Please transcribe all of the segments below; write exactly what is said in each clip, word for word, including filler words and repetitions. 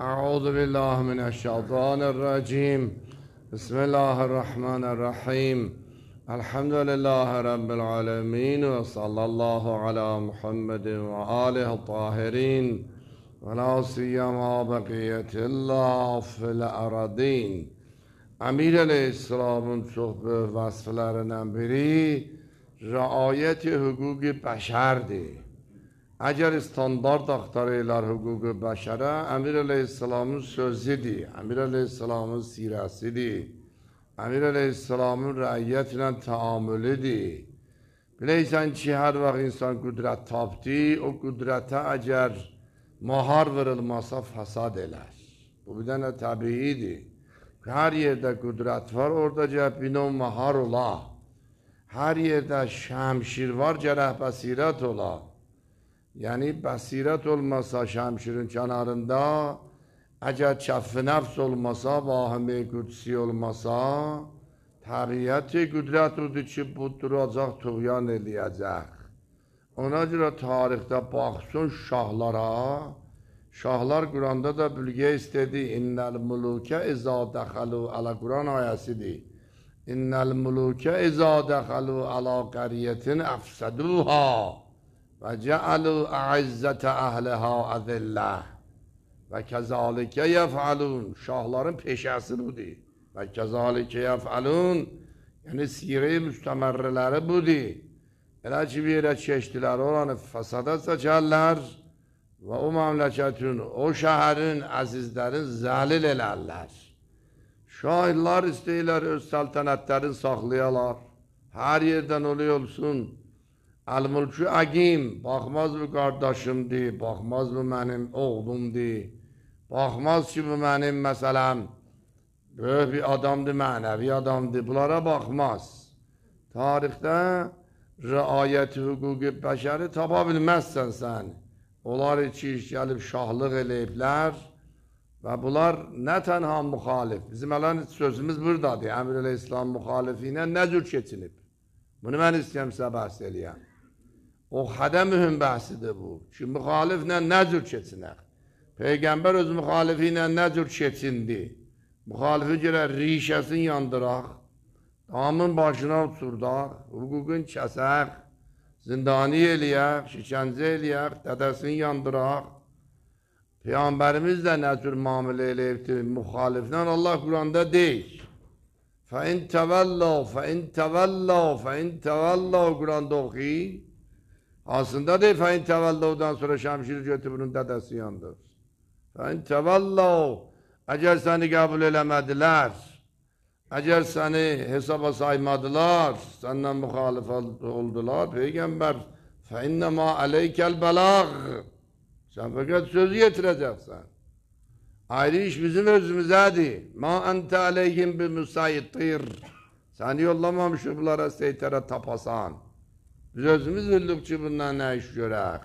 أعوذ بالله من الشيطان الرجيم بسم الله الرحمن الرحيم الحمد لله رب العالمين وصلى الله على محمد وآله الطاهرين ولا سيما بقية الله في الأرضين. امیر علیه السلام çox böyük vasflarından biri riayət hüquq bəşərdir. Əgər standart axtarırlar hüquq bəşərə, Əmir Əleyhisselamın sözüdür, Əmir Əleyhisselamın sirəsidir, Əmir Əleyhisselamın rəiyyətlə təamülüdür. Biləysən ki, hər vaxt insan qüdrət tapdı, o qüdrətə əgər mahar verilmasa fəsad elər. Bu bir dənə təbiidir. Hər yerdə qüdrət var, orada gərək bina mahar ola. Hər yerdə şəmşir var, gərək bəsirət ola. Yəni, bəsirət olmasa şəmşirin kənarında, əgər kəf-i nəfs olmasa, vahim-i qüdsi olmasa, təbiəti qüdrət odur ki, bu duracaq, tuğyan eləyəcək. Ona görə tarixdə baxsın şahlara, şahlar Quranda da bülgə istedi. İnnəl mülukə izə dəxəlu alə Quran ayəsidir. İnnəl mülukə izə dəxəlu alə qəriyyətin əfsəduhə və cəalu əizzətə əhlihə əzillə və kəzalikə yəfəlun. Şahların peşəsi budur. Və kəzalikə yəfəlun, yəni sirə-i müstəmərrələri budur. Elə ki, bir yerə keçdilər, oranı fəsada çəkərlər və o məmləkətin, o şəhərin, əzizlərin zəlil elərlər. Şahlar istəyirlər, öz səltənətlərini saxlayalar. Hər yerdən oluyor olsun. Əl-mülkü əqim, baxmaz bu qardaşımdır, baxmaz bu mənim oğlumdur, baxmaz ki, bu mənim məsələm, böyük bir adamdır, mənəvi adamdır, bunlara baxmaz. Tarixdə riayət hüquq bəşəri tapa bilməzsən sən. Onlar iki iş gəlib şahlıq eləyiblər və bunlar nə tənha müxalif. Bizim ələn sözümüz buradadır. Əmir Əleyhisselam müxalifi ilə nə cür keçinib? Bunu mən istəyəm sizə bəhs eləyəm. O xədə mühüm bəhsidir bu. Ki, müxaliflə nə cür keçinək? Peyğəmbər öz müxalifi ilə nə cür keçindi? Müxalifi görə rişəsini yandıraq, damın başına uçurdaq, hüququn kəsək, zindani eləyək, şikəncə eləyək, dədəsini yandıraq. Peyğəmbərimiz də nə tür müamilə eləyibdir müxaliflə? Allah Quranda deyir. فَاِنْ تَوَلَّوْ فَاِنْ تَوَلَّوْ فَاِنْ تَوَلَّوْ Quranda oxuy. Aslında deyir, فَاِنْ تَوَلَّوْdan sonra şəmşiri götür bunun dədəsi yandır. فَاِنْ تَوَلَّوْ Əgər səni qəbul eləmədilər, əgər səni hesaba saymadılar, səndən müxalif oldular, Peyğəmbər فَاِنَّمَا عَلَيْكَ الْبَلَغ Sən fəqət sözü yetirəcəksən. Ayrı iş bizim özümüzədir. مَا أَنْتَ عَلَيْهِمْ بِمُسَيْطِرْ Səni yollamamışıq bunlara seytərə tapasan. Biz özümüz bildik ki, bundan nə iş görək.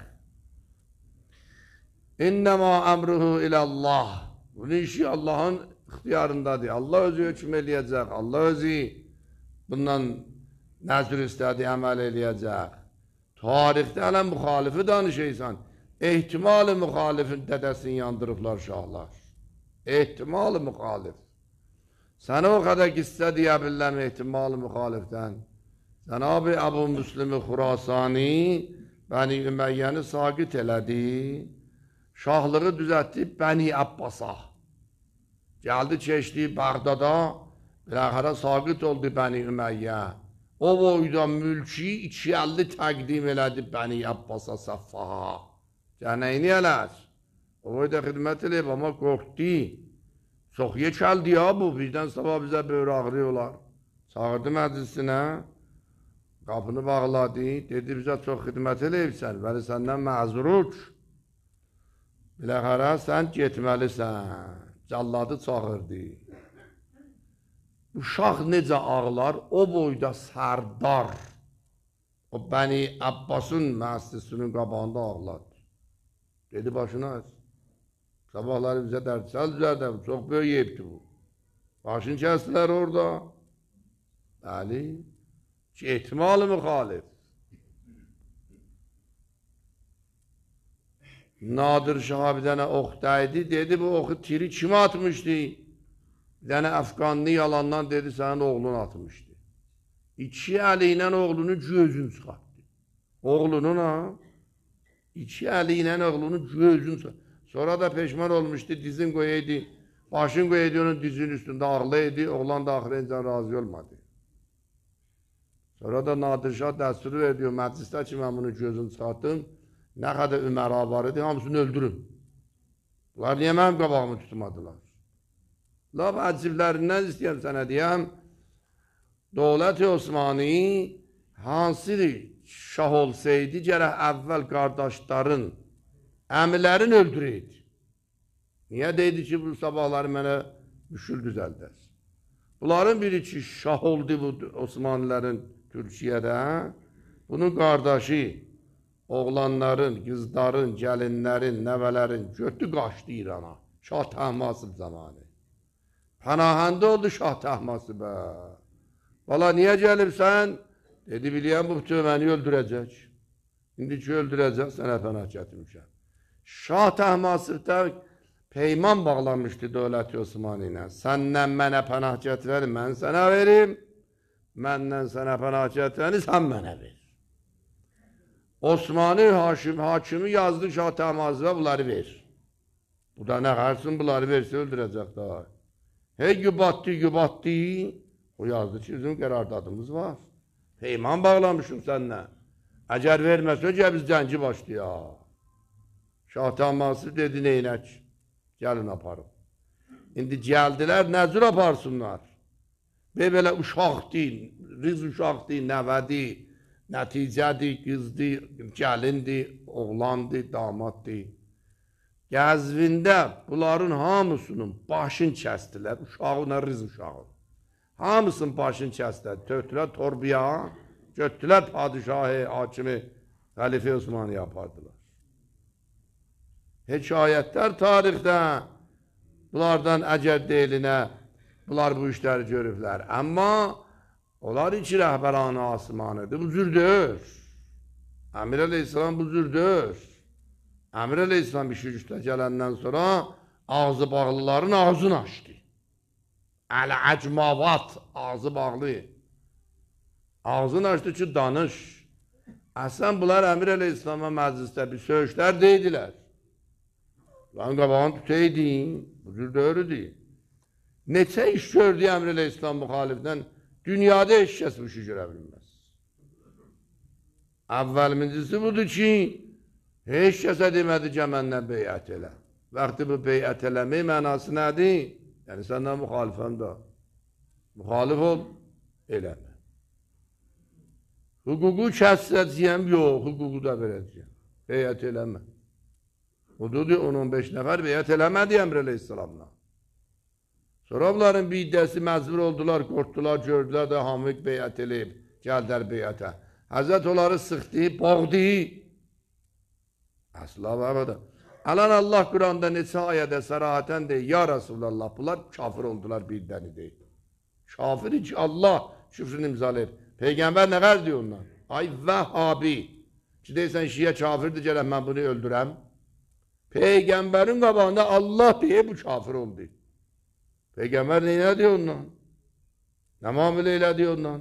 اِنَّمَا أَمْرُهُ إِلَى اللّٰهِ Bunun işi Allah'ın ixtiyarındadır. Allah özü hökm eləyəcək. Allah özü bundan nəzr istədi, əməl eləyəcək. Tarixdə hələ müxalifi danışıysan, ehtimali müxalifin dədəsini yandırıblar şahlar. Ehtimali müxalif. Sənə o qədər qissə deyə biləm ehtimali müxalifdən. Cənab-ı Əbu Müslim-i Xurasani Bəni Üməyyəni saqit elədi. Şahlığı düzəltdi Bəni Abbasa. Gəldi keçdi Bağdada, biləxərə saqit oldu Bəni Üməyyə. O boyda mülki iki yüz əlli təqdim elədi Bəni Abbasa səffaha. Cənəyini eləz. O boyda xidmət eləyib, amma qorxdi. Çox yekəldi ya bu, bizdən sabah bizə böyür ağrıyorlar. Çağırdı məclisinə, qapını bağladı, dedi bizə çox xidmət eləyibsən, vəli səndən məzruq. Biləxərə sən getməlisən. Calladı çağırdı. Bu şah necə ağlar, o boyda sərdar. O Bəni Abbasın müəssisinin qabağında ağladı. Dedi başına aç. Sabahları bizə dərsəl düzərdə, çox böyük yeyibdi bu. Başını kəsdilər orada. Bəli, ki, ehtimali müxalif. Nadir Şah'a bir tane ox değdi. Dedi bu oxu tiri kim atmıştı? Bir tane Afganlı yalandan dedi senin oğlun atmıştı. İki eliyle oğlunu gözün çıkarttı. Oğlunun ha. İki eliyle oğlunu gözün çıkarttı. Sonra da peşman olmuştu. Dizin koyaydı. Başın koyaydı onun dizinin üstünde ağlaydı. Oğlan da ahireten razı olmadı. Sonra da Nadir Şah desturu veriyor. Mecliste ki ben bunu gözün çıkarttım. Ne kadar Ömer'a var idi, hamısını öldürün. Bunlar niye benim qabağımı tutmadılar? Laf aciblərindən istəyəm sənə deyəm, Dövlət-i Osmani hansı şah olsaydı, gərək əvvəl qardaşların, əmilərin öldürəydi. Niyə deydi ki, bu sabahları mənə müşkül düzəldər? Bunların biri ki, şah oldu bu Osmanlıların Türkiyədə, bunun qardaşı, oğlanların, qızların, gəlinlərin, nəvələrin götü qaçdı İrana. Şah Təhmasib zamanı. Pənahəndə oldu Şah Təhmasib. Valla niyə gəlibsən? Dedi, biliyəm bu bütün məni öldürəcək. İndi ki öldürəcək, sənə pənah gətirmişəm. Şah Təhmasibdə peyman bağlamışdı Dövlət-i Osmani ilə. Səndən mənə pənah gətirəni mən sənə verim, məndən sənə pənah gətirəni sən mənə ver. Osmanlı Haşim, hakimi yazdı Şah Təhmasibə bunları ver. Bu da nə qarşısın bunları versə öldürəcək daha. Hey gübatdı, gübatdı. O yazdı ki bizim qərardadımız var. Peyman bağlamışım səninlə. Əgər verməsə ki biz cəngi başlayaq. Şah Təhmasib dedi neynək? Gəlin aparım. İndi gəldilər nə cür aparsınlar? Və belə uşaqdı, riz uşaqdı, nəvədi. Nəticədir, qızdır, gəlindir, oğlandır, damaddır. Qəzvində bunların hamısının başını kəstilər, uşağına riz uşağı. Hamısının başını kəstilər, töktülər torbaya, götdülər padişahı, hakimi, Xəlifə Osmaniyə apardılar. Hekayətlər tarixdə bunlardan əcəb deyilinə, bunlar bu işləri görüblər. Amma onlar iki rəhbəranı asmanıdır, bu cür deyir. Əmir Əleyhisselam bu cür deyir. Əmir Əleyhisselam işi gücdə gələndən sonra ağzı bağlıların ağzını açdı. Əl-əcmavat, ağzı bağlı. Ağzını açdı ki, danış. Əslən bunlar Əmir Əleyhisselama məclisdə bir söyüşlər deydilər. Lan qabağını tutaydın, bu cür deyirdi. Neçə iş gördü Əmir Əleyhisselam müxalifdən, dünyada heç kəs bu işi görə bilməz. Əvvəlmincisi budur ki, heç kəsə demədi ki, mənlə beyət elə. Vaxtı bu beyət eləmək mənası nədir? Yəni, səndən müxalifəm də. Müxalif ol, eləmə. Hüququ kəsəcəyəm, yox, hüququ da verəcəyəm. Beyət eləmə. Odur, on on beş nəfər beyət eləmədi Əmr Əleyhisselamla. Sonra bunların bir iddiəsi məcbur oldular, qorxdular, gördülər də hamıq beyət eləyib, gəldər beyətə. Həzrət onları sıxdı, boğdu. Əsla və əbədə. Alan Allah Quranda neçə ayədə sərahətən deyir, ya Rasulallah, bunlar kafir oldular bir dəni deyir. Kafiri ki, Allah küfrünü imzalayır. Peyğəmbər nə qəz deyir ondan? Ay Vəhhabi. Ki deyirsən, şiyə kafirdir, gələk mən bunu öldürəm. Peyğəmbərin qabağında Allah deyir, bu kafir oldu. Peyğəmbər nə deyir ondan? Nə müamilə elədi ondan?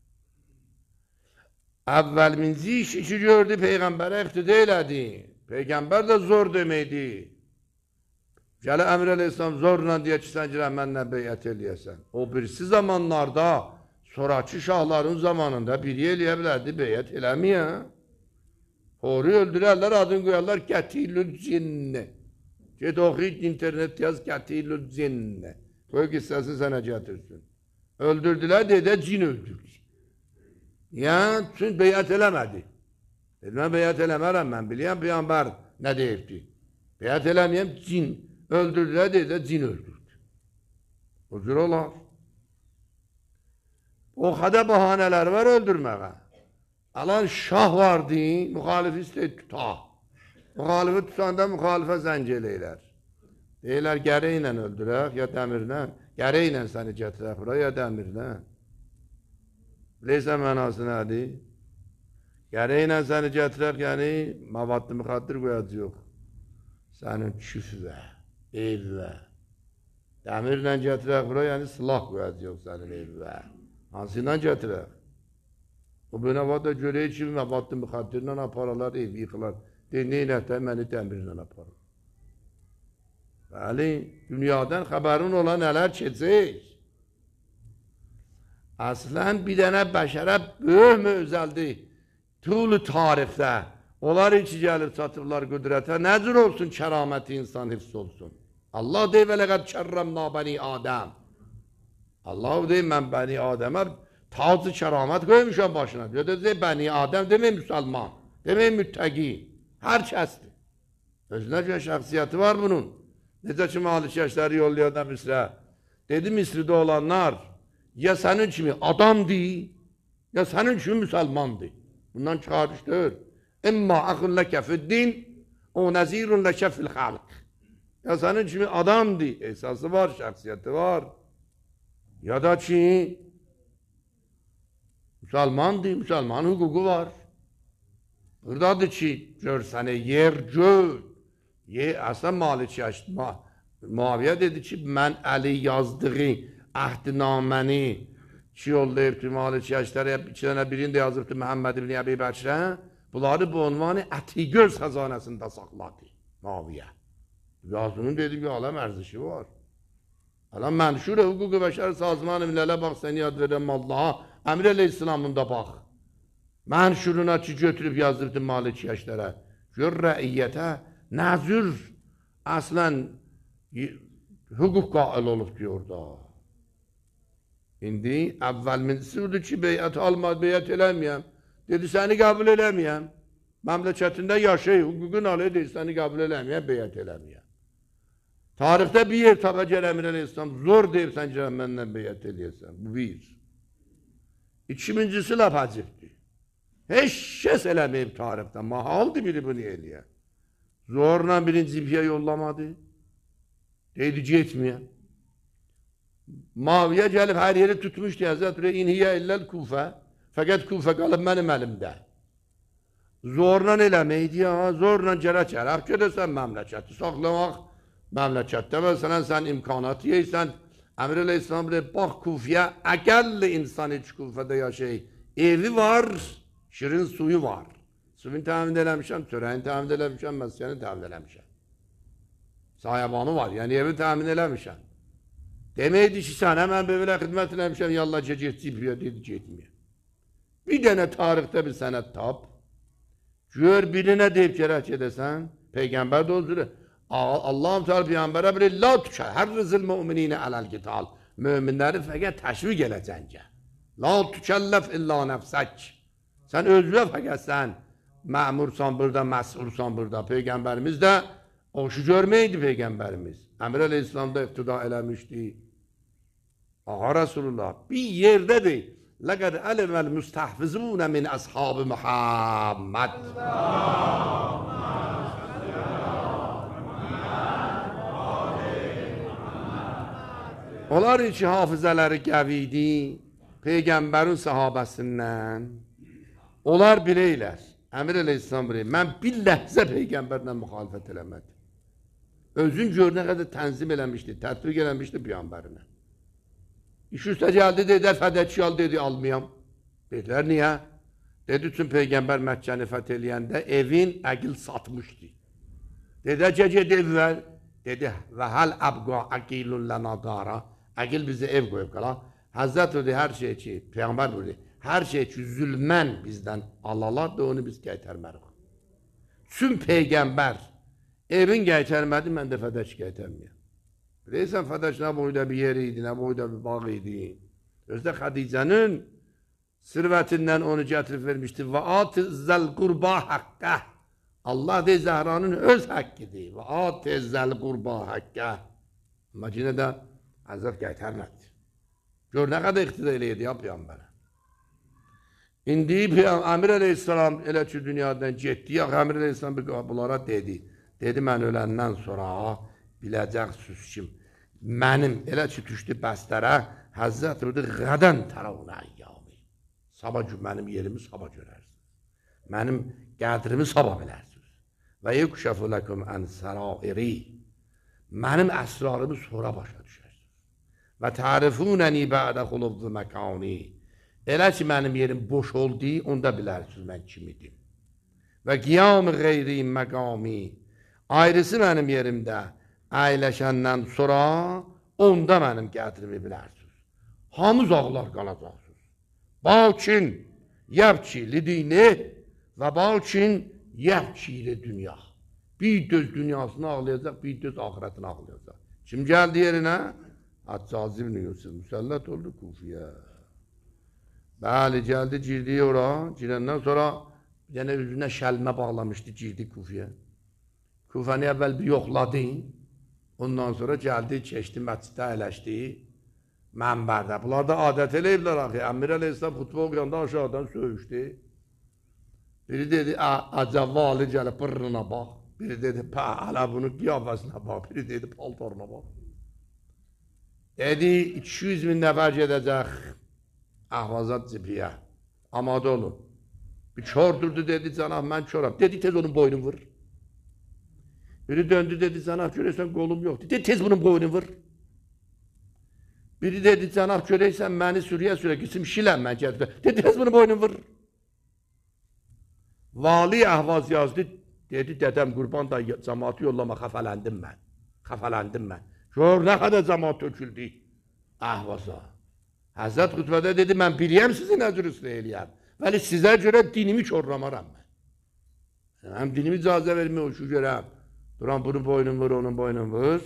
Əvvəlminci iş işi gördü, Peyğəmbərə iqtidə elədi. Peyğəmbər də zor deməkdi. Gələ Əmr Əleyhisselam zorla deyə ki, sən girə mənlə beyət eləyəsən. O birisi zamanlarda, sonraki şahların zamanında biri eləyə bilərdi, beyət eləməyə. Hori öldürərlər, adını qoyarlar, Qətilül Cinni. Get oxuyut, internet yaz, Qətilül Cinni. Qoy qissəsi sənə gətirsin. Öldürdülər, dedə cin öldürdü. Yəni, çünki beyət eləmədi. Dedi, mən beyət eləmərəm, mən biləyəm, Peyğəmbər nə deyibdi? Beyət eləməyəm, cin öldürdülər, dedə cin öldürdü. O cür olar. O qədər bahanələr var öldürməyə. Alan şah vardı, müxalifi istəyir tuta. Müxalifi tutanda müxalifə zəng eləyirlər. Deyirlər, gərəklə öldürək, ya dəmirlə. Gərəklə səni gətirək bura, ya dəmirlə. Bilirsən mənası nədir? Gərəklə səni gətirək, yəni, mavadlı müxaddir qoyacaq yox. sənin küfvə, evvə. Dəmirlə gətirək bura, yəni silah qoyacaq sənin evvə. Hansı ilə gətirək? O buna vada görək ki, məbadlı müxaddirlə aparalar, ev yıxılar. Deyir, neynətə məni dəmirlə aparır. Bəli, dünyadan xəbərin olan nələr keçək. Əslən bir dənə bəşərə böyük möcəldir. Tulu tarixdə. Onlar içi gəlib çatıblar qüdrətə. Nəcür olsun kəraməti insan hifz olsun. Allah deyir, vələqəd kərrəmna bəni Adəm. Allah deyir, mən bəni Adəmə tacı kəramət qoymuşam başına. Diyor, deyir, bəni Adəm demək müsəlman, demək müttəqi. Hər kəsdir. Özünə görə şəxsiyyəti var bunun. Necə ki, Malikəşləri yollayan da Misrə. Dedi, Misridə olanlar ya sənin kimi adamdır, ya sənin kimi müsəlmandır. Bundan çıxarışdır. İmma əxun ləkə fiddin, o nəzirun ləkə fil xalq. Ya sənin kimi adamdır, esası var, şəxsiyyəti var. Ya da ki, müsəlmandır, müsəlman hüququ var. Buradadır ki, gör sənə yer gör. Əslən Malikəşd, Muaviyə dedi ki, mən Əli yazdığı əhdinaməni ki, yollayıb ki, Malikəşdlərə iki dənə birində yazıbdır Məhəmməd ibn Əbi Bəkirə, bunları bu unvanı Ətigöz xəzanəsində saxladı Muaviyə. Yazının dedi ki, aləm ərzişi var. Aləm mənşur hüquq-u bəşər sazman-ı millələ bax, səni yad verəm Allaha, Əmir Əleyhisselamında bax. Mənşuruna ki, götürüb yazdırdı Malikəşdlərə. Gör rəiyyətə nəzür əslən hüquq qail olub diyor da. İndi əvvəl mincisi budur ki, beyət almaz, beyət eləməyəm. Dedi, səni qəbul eləməyəm. Məmləkətində yaşay, hüququn alı deyil, səni qəbul eləməyəm, beyət eləməyəm. Tarixdə bir yer taqa gəl Əmir Əleyhisselam, zor deyib sən gələn məndən beyət eləyəsən. Bu bir. İkincisi laf həcibdir. Heç kəs eləməyib tarixdə, mahaldır biri bunu eləyər. Zorla birinci cibiyə yollamadı. Deydi, getməyəm. Muaviyə gəlib hər yeri tutmuşdu, Həzrət Rəy, inhiyə illəl Kufə, fəqət Kufə qalıb mənim əlimdə. Zorla eləməkdir ya, zorla gərək gərək gedəsən məmləkəti saxlamaq, məmləkətdə məsələn sən imkanat yeysən, Əmir Əleyhisselam deyir, bax Kufiyə, əqəlli insan heç Kufədə yaşayır, evi var, şirin suyu var. Suyun təmin eləmişəm, çörəyin təmin eləmişəm, məskəni təmin eləmişəm. Sayabanı var, yəni evi təmin eləmişəm. Deməkdir ki, sən həmən bevilə xidmət eləmişəm, yallah get cibriyə, dedi, getməyəm. Bir dənə tarixdə bir sənət tap, gör birinə deyib gərək edəsən, Peyğəmbər də olsun, Allah'ım Teala Peyğəmbərə bilir, la tükə, hər rızıl müminə ələl qital, müminləri fəqət təşvik eləcəncə. La tükəlləf illa nəfsək. Sən özünə fəqət sən məmursan burada, məsulsan burada. Peyğəmbərimiz də o şu görməydi Peyğəmbərimiz. Əmir Əleyhisselamda iqtida eləmişdi. Ağa Resulullah bir yerdədir. Ləqəd ələməl müstəhfizunə min əshab-ı Muhammed. Onlar ki, hafizələri qəvidi, Peyğəmbərin sahabəsindən, onlar biləylər. Əmir Əleyhisselam biləylər. Mən bir ləhzə Peyğəmbərlə müxalifət eləmədim. Özün gör nə qədər tənzim eləmişdi, tətbiq eləmişdi Peyğəmbərinə. İş üstə gəldi, dedi, fədəçi al, dedi, almayam. Dedilər, niyə? Dedi, üçün Peyğəmbər Məkkəni fəth eləyəndə evin əqil satmışdı. Dedi, gecə evvəl, dedi, və həl əbqa əqilun lənə dara. Əqil bizi ev qoyub qala. Həzzət dedi, hər şey ki, Peyğəmbər dedi, hər şey ki, zülmən bizdən alalar da onu biz qaytarmərıq. Çün Peyğəmbər evin qaytarmədi, mən də fədəç qaytarmayam. Biləysən, fədəç nə boyda bir yer idi, nə boyda bir bağ idi. Özdə Xədicənin sirvətindən onu gətirib vermişdi. Və atizəl qurba haqqə. Allah deyir, Zəhranın öz haqqıdır. Və atizəl qurba haqqə. Amma yine də Həzrət qaytarmədi. Gör, nə qədər iqtida eləyirdi ya Peyğəmbərə. İndi Əmir Əleyhisselam elə ki, dünyadan getdi, ya Əmir Əleyhisselam bunlara dedi. Dedi, mən öləndən sonra biləcəksiniz kim? Mənim elə ki, düşdü bəstərə, Həzrət dedi, qədən tərəvnə əyyami. Sabah gün mənim yerimi sabah görərsiniz. Mənim qədrimi sabah bilərsiniz. və yukşəfu ləkum ən sarairi. Mənim əsrarımı sonra başa düşərsiniz. Və tərifunəni bədə xulubdu məkani. Elə ki, mənim yerim boş oldu, onda bilərsiniz mən kim idim. Və qiyam-ı qeyri məqami. Ayrısı mənim yerimdə əyləşəndən sonra onda mənim qədrimi bilərsiniz. Hamız ağlar qalacaqsınız. Balkin yəbki lidini və balkin yəbki li dünya. Bir düz dünyasını ağlayacaq, bir düz ahirətini ağlayacaq. Kim gəldi yerinə? Həccac ibn Yusuf müsəllət oldu Kufiyə. Bəli, gəldi, girdi ora. Girəndən sonra yenə üzünə şəlmə bağlamışdı, girdi Kufiyə. Kufəni əvvəl bir yoxladı. Ondan sonra gəldi, keçdi, məsciddə əyləşdi. Mənbərdə. Bunlar da adət eləyiblər axı. Əmir Əleyhisselam xutbə oxuyanda aşağıdan söyüşdü. Biri dedi, acəvvali gəlib pırrına bax. Biri dedi, pə, hələ bunun qiyafəsinə bax. Biri dedi, paltarına bax. Dedi, iki yüz min nəfər gedəcək Ahvazat Cibiyə. Amadə olun. Bir kör durdu, dedi, cənab, mən köram. Dedi, tez onun boynunu vur. Biri döndü, dedi, cənab, görəysən qolum yoxdur. Dedi, tez bunun boynunu vur. Biri dedi, cənab, görəysən məni sürüyə sürə, gitsim şiləm mən gətirəm. Dedi, tez bunun boynunu vur. Vali Əhvaz yazdı, dedi, dədəm qurban da cəmatı yollama, xəfələndim mən. Xəfələndim mən. Gör, nə qədər cəmat töküldü Əhvaza. Həzrət xütbədə dedi, mən biliyəm sizi nə cür üstə eləyəm. Vəli sizə görə dinimi korlamaram mən. Həm dinimi icazə vermək o şu görəm. Duran bunun boynunu vur, onun boynunu vur.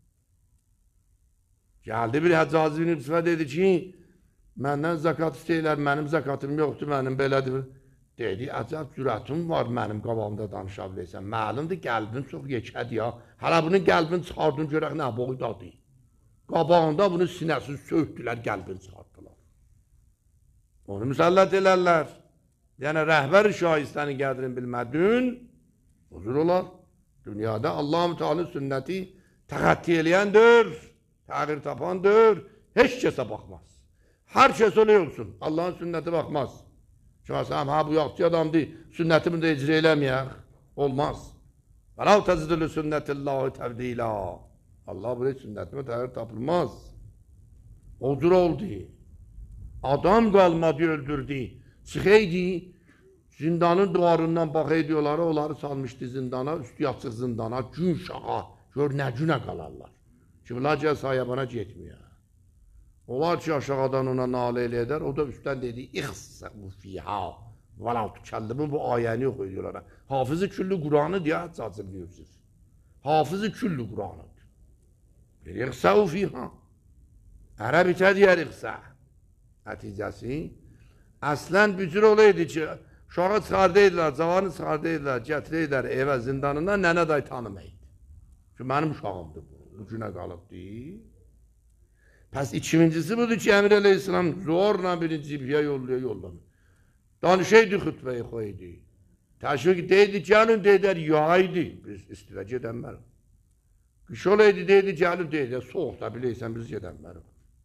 Gəldi bir Həccac ibn Yusufə dedi ki, məndən zəkat istəyirlər, mənim zəkatım yoxdur, mənim belədir. Dedi, əcəb cürətim var mənim qabağımda danışa biləysən. Məlumdur, qəlbin çox yekədir ya. Hələ bunun qəlbini çıxardın, görək nə boydadır. Qabağında bunu sinəsiz söhdülər, qəlbini çıxartdılar. Onu müsəllət elərlər. Yəni, rəhbər-i şahistəni qədrini bilmədin, huzur olar. Dünyada Allah-u Teala sünnəti təqətti eləyəndir, təğir tapandır, heç kəsə baxmaz. Hər kəs öyle olsun, Allah'ın sünnəti baxmaz. Şahsam, ha bu yaxçı adamdır, sünnətimi də icra eləməyək, olmaz. Və la təzidülü sünnətillahi təvdilə. Allah buraya sünnətimi təğir tapılmaz. Odur oldu. Adam qalmadı, öldürdü. Çıxaydı, zindanın duvarından baxay diyorlar, onları salmışdı zindana, üstü yaxçıq zindana, gün şağa, gör nə günə qalarlar. Kiblaca sayabana getmiyor. Onlar ki aşağıdan ona nalə eləyədər, o da üstdən dedi, İxsəbu fiyha, və la tükəllimin bu ayəni yox ediyorlar. Hafızı küllü Qur'anı deyə Həccac ibn Yusuf. Hafızı küllü Qur'anıdır. Bir İxsəbu fiyha. Ərəbicə deyər İxsə. Nəticəsi, əslən bücür olaydı ki, uşağı çıxardaydılar, cavanı çıxardaydılar, gətirəydilər evə zindanından, nənə day tanımaydı. Ki, mənim uşağımdır bu, bu günə qalıbdı. Pəs ikincisi budur ki, Əmir Əleyhisselam zorla birinci cibiyə yolluyor, yollamıyor. Danışaydı xütbəyi qoydu. Təşvik deydi, gəlin deyilər, yaydı. Biz istilə gedənmərim. Qış olaydı deydi, gəlin deyilər, soğuqda biləysən biz gedənmərim.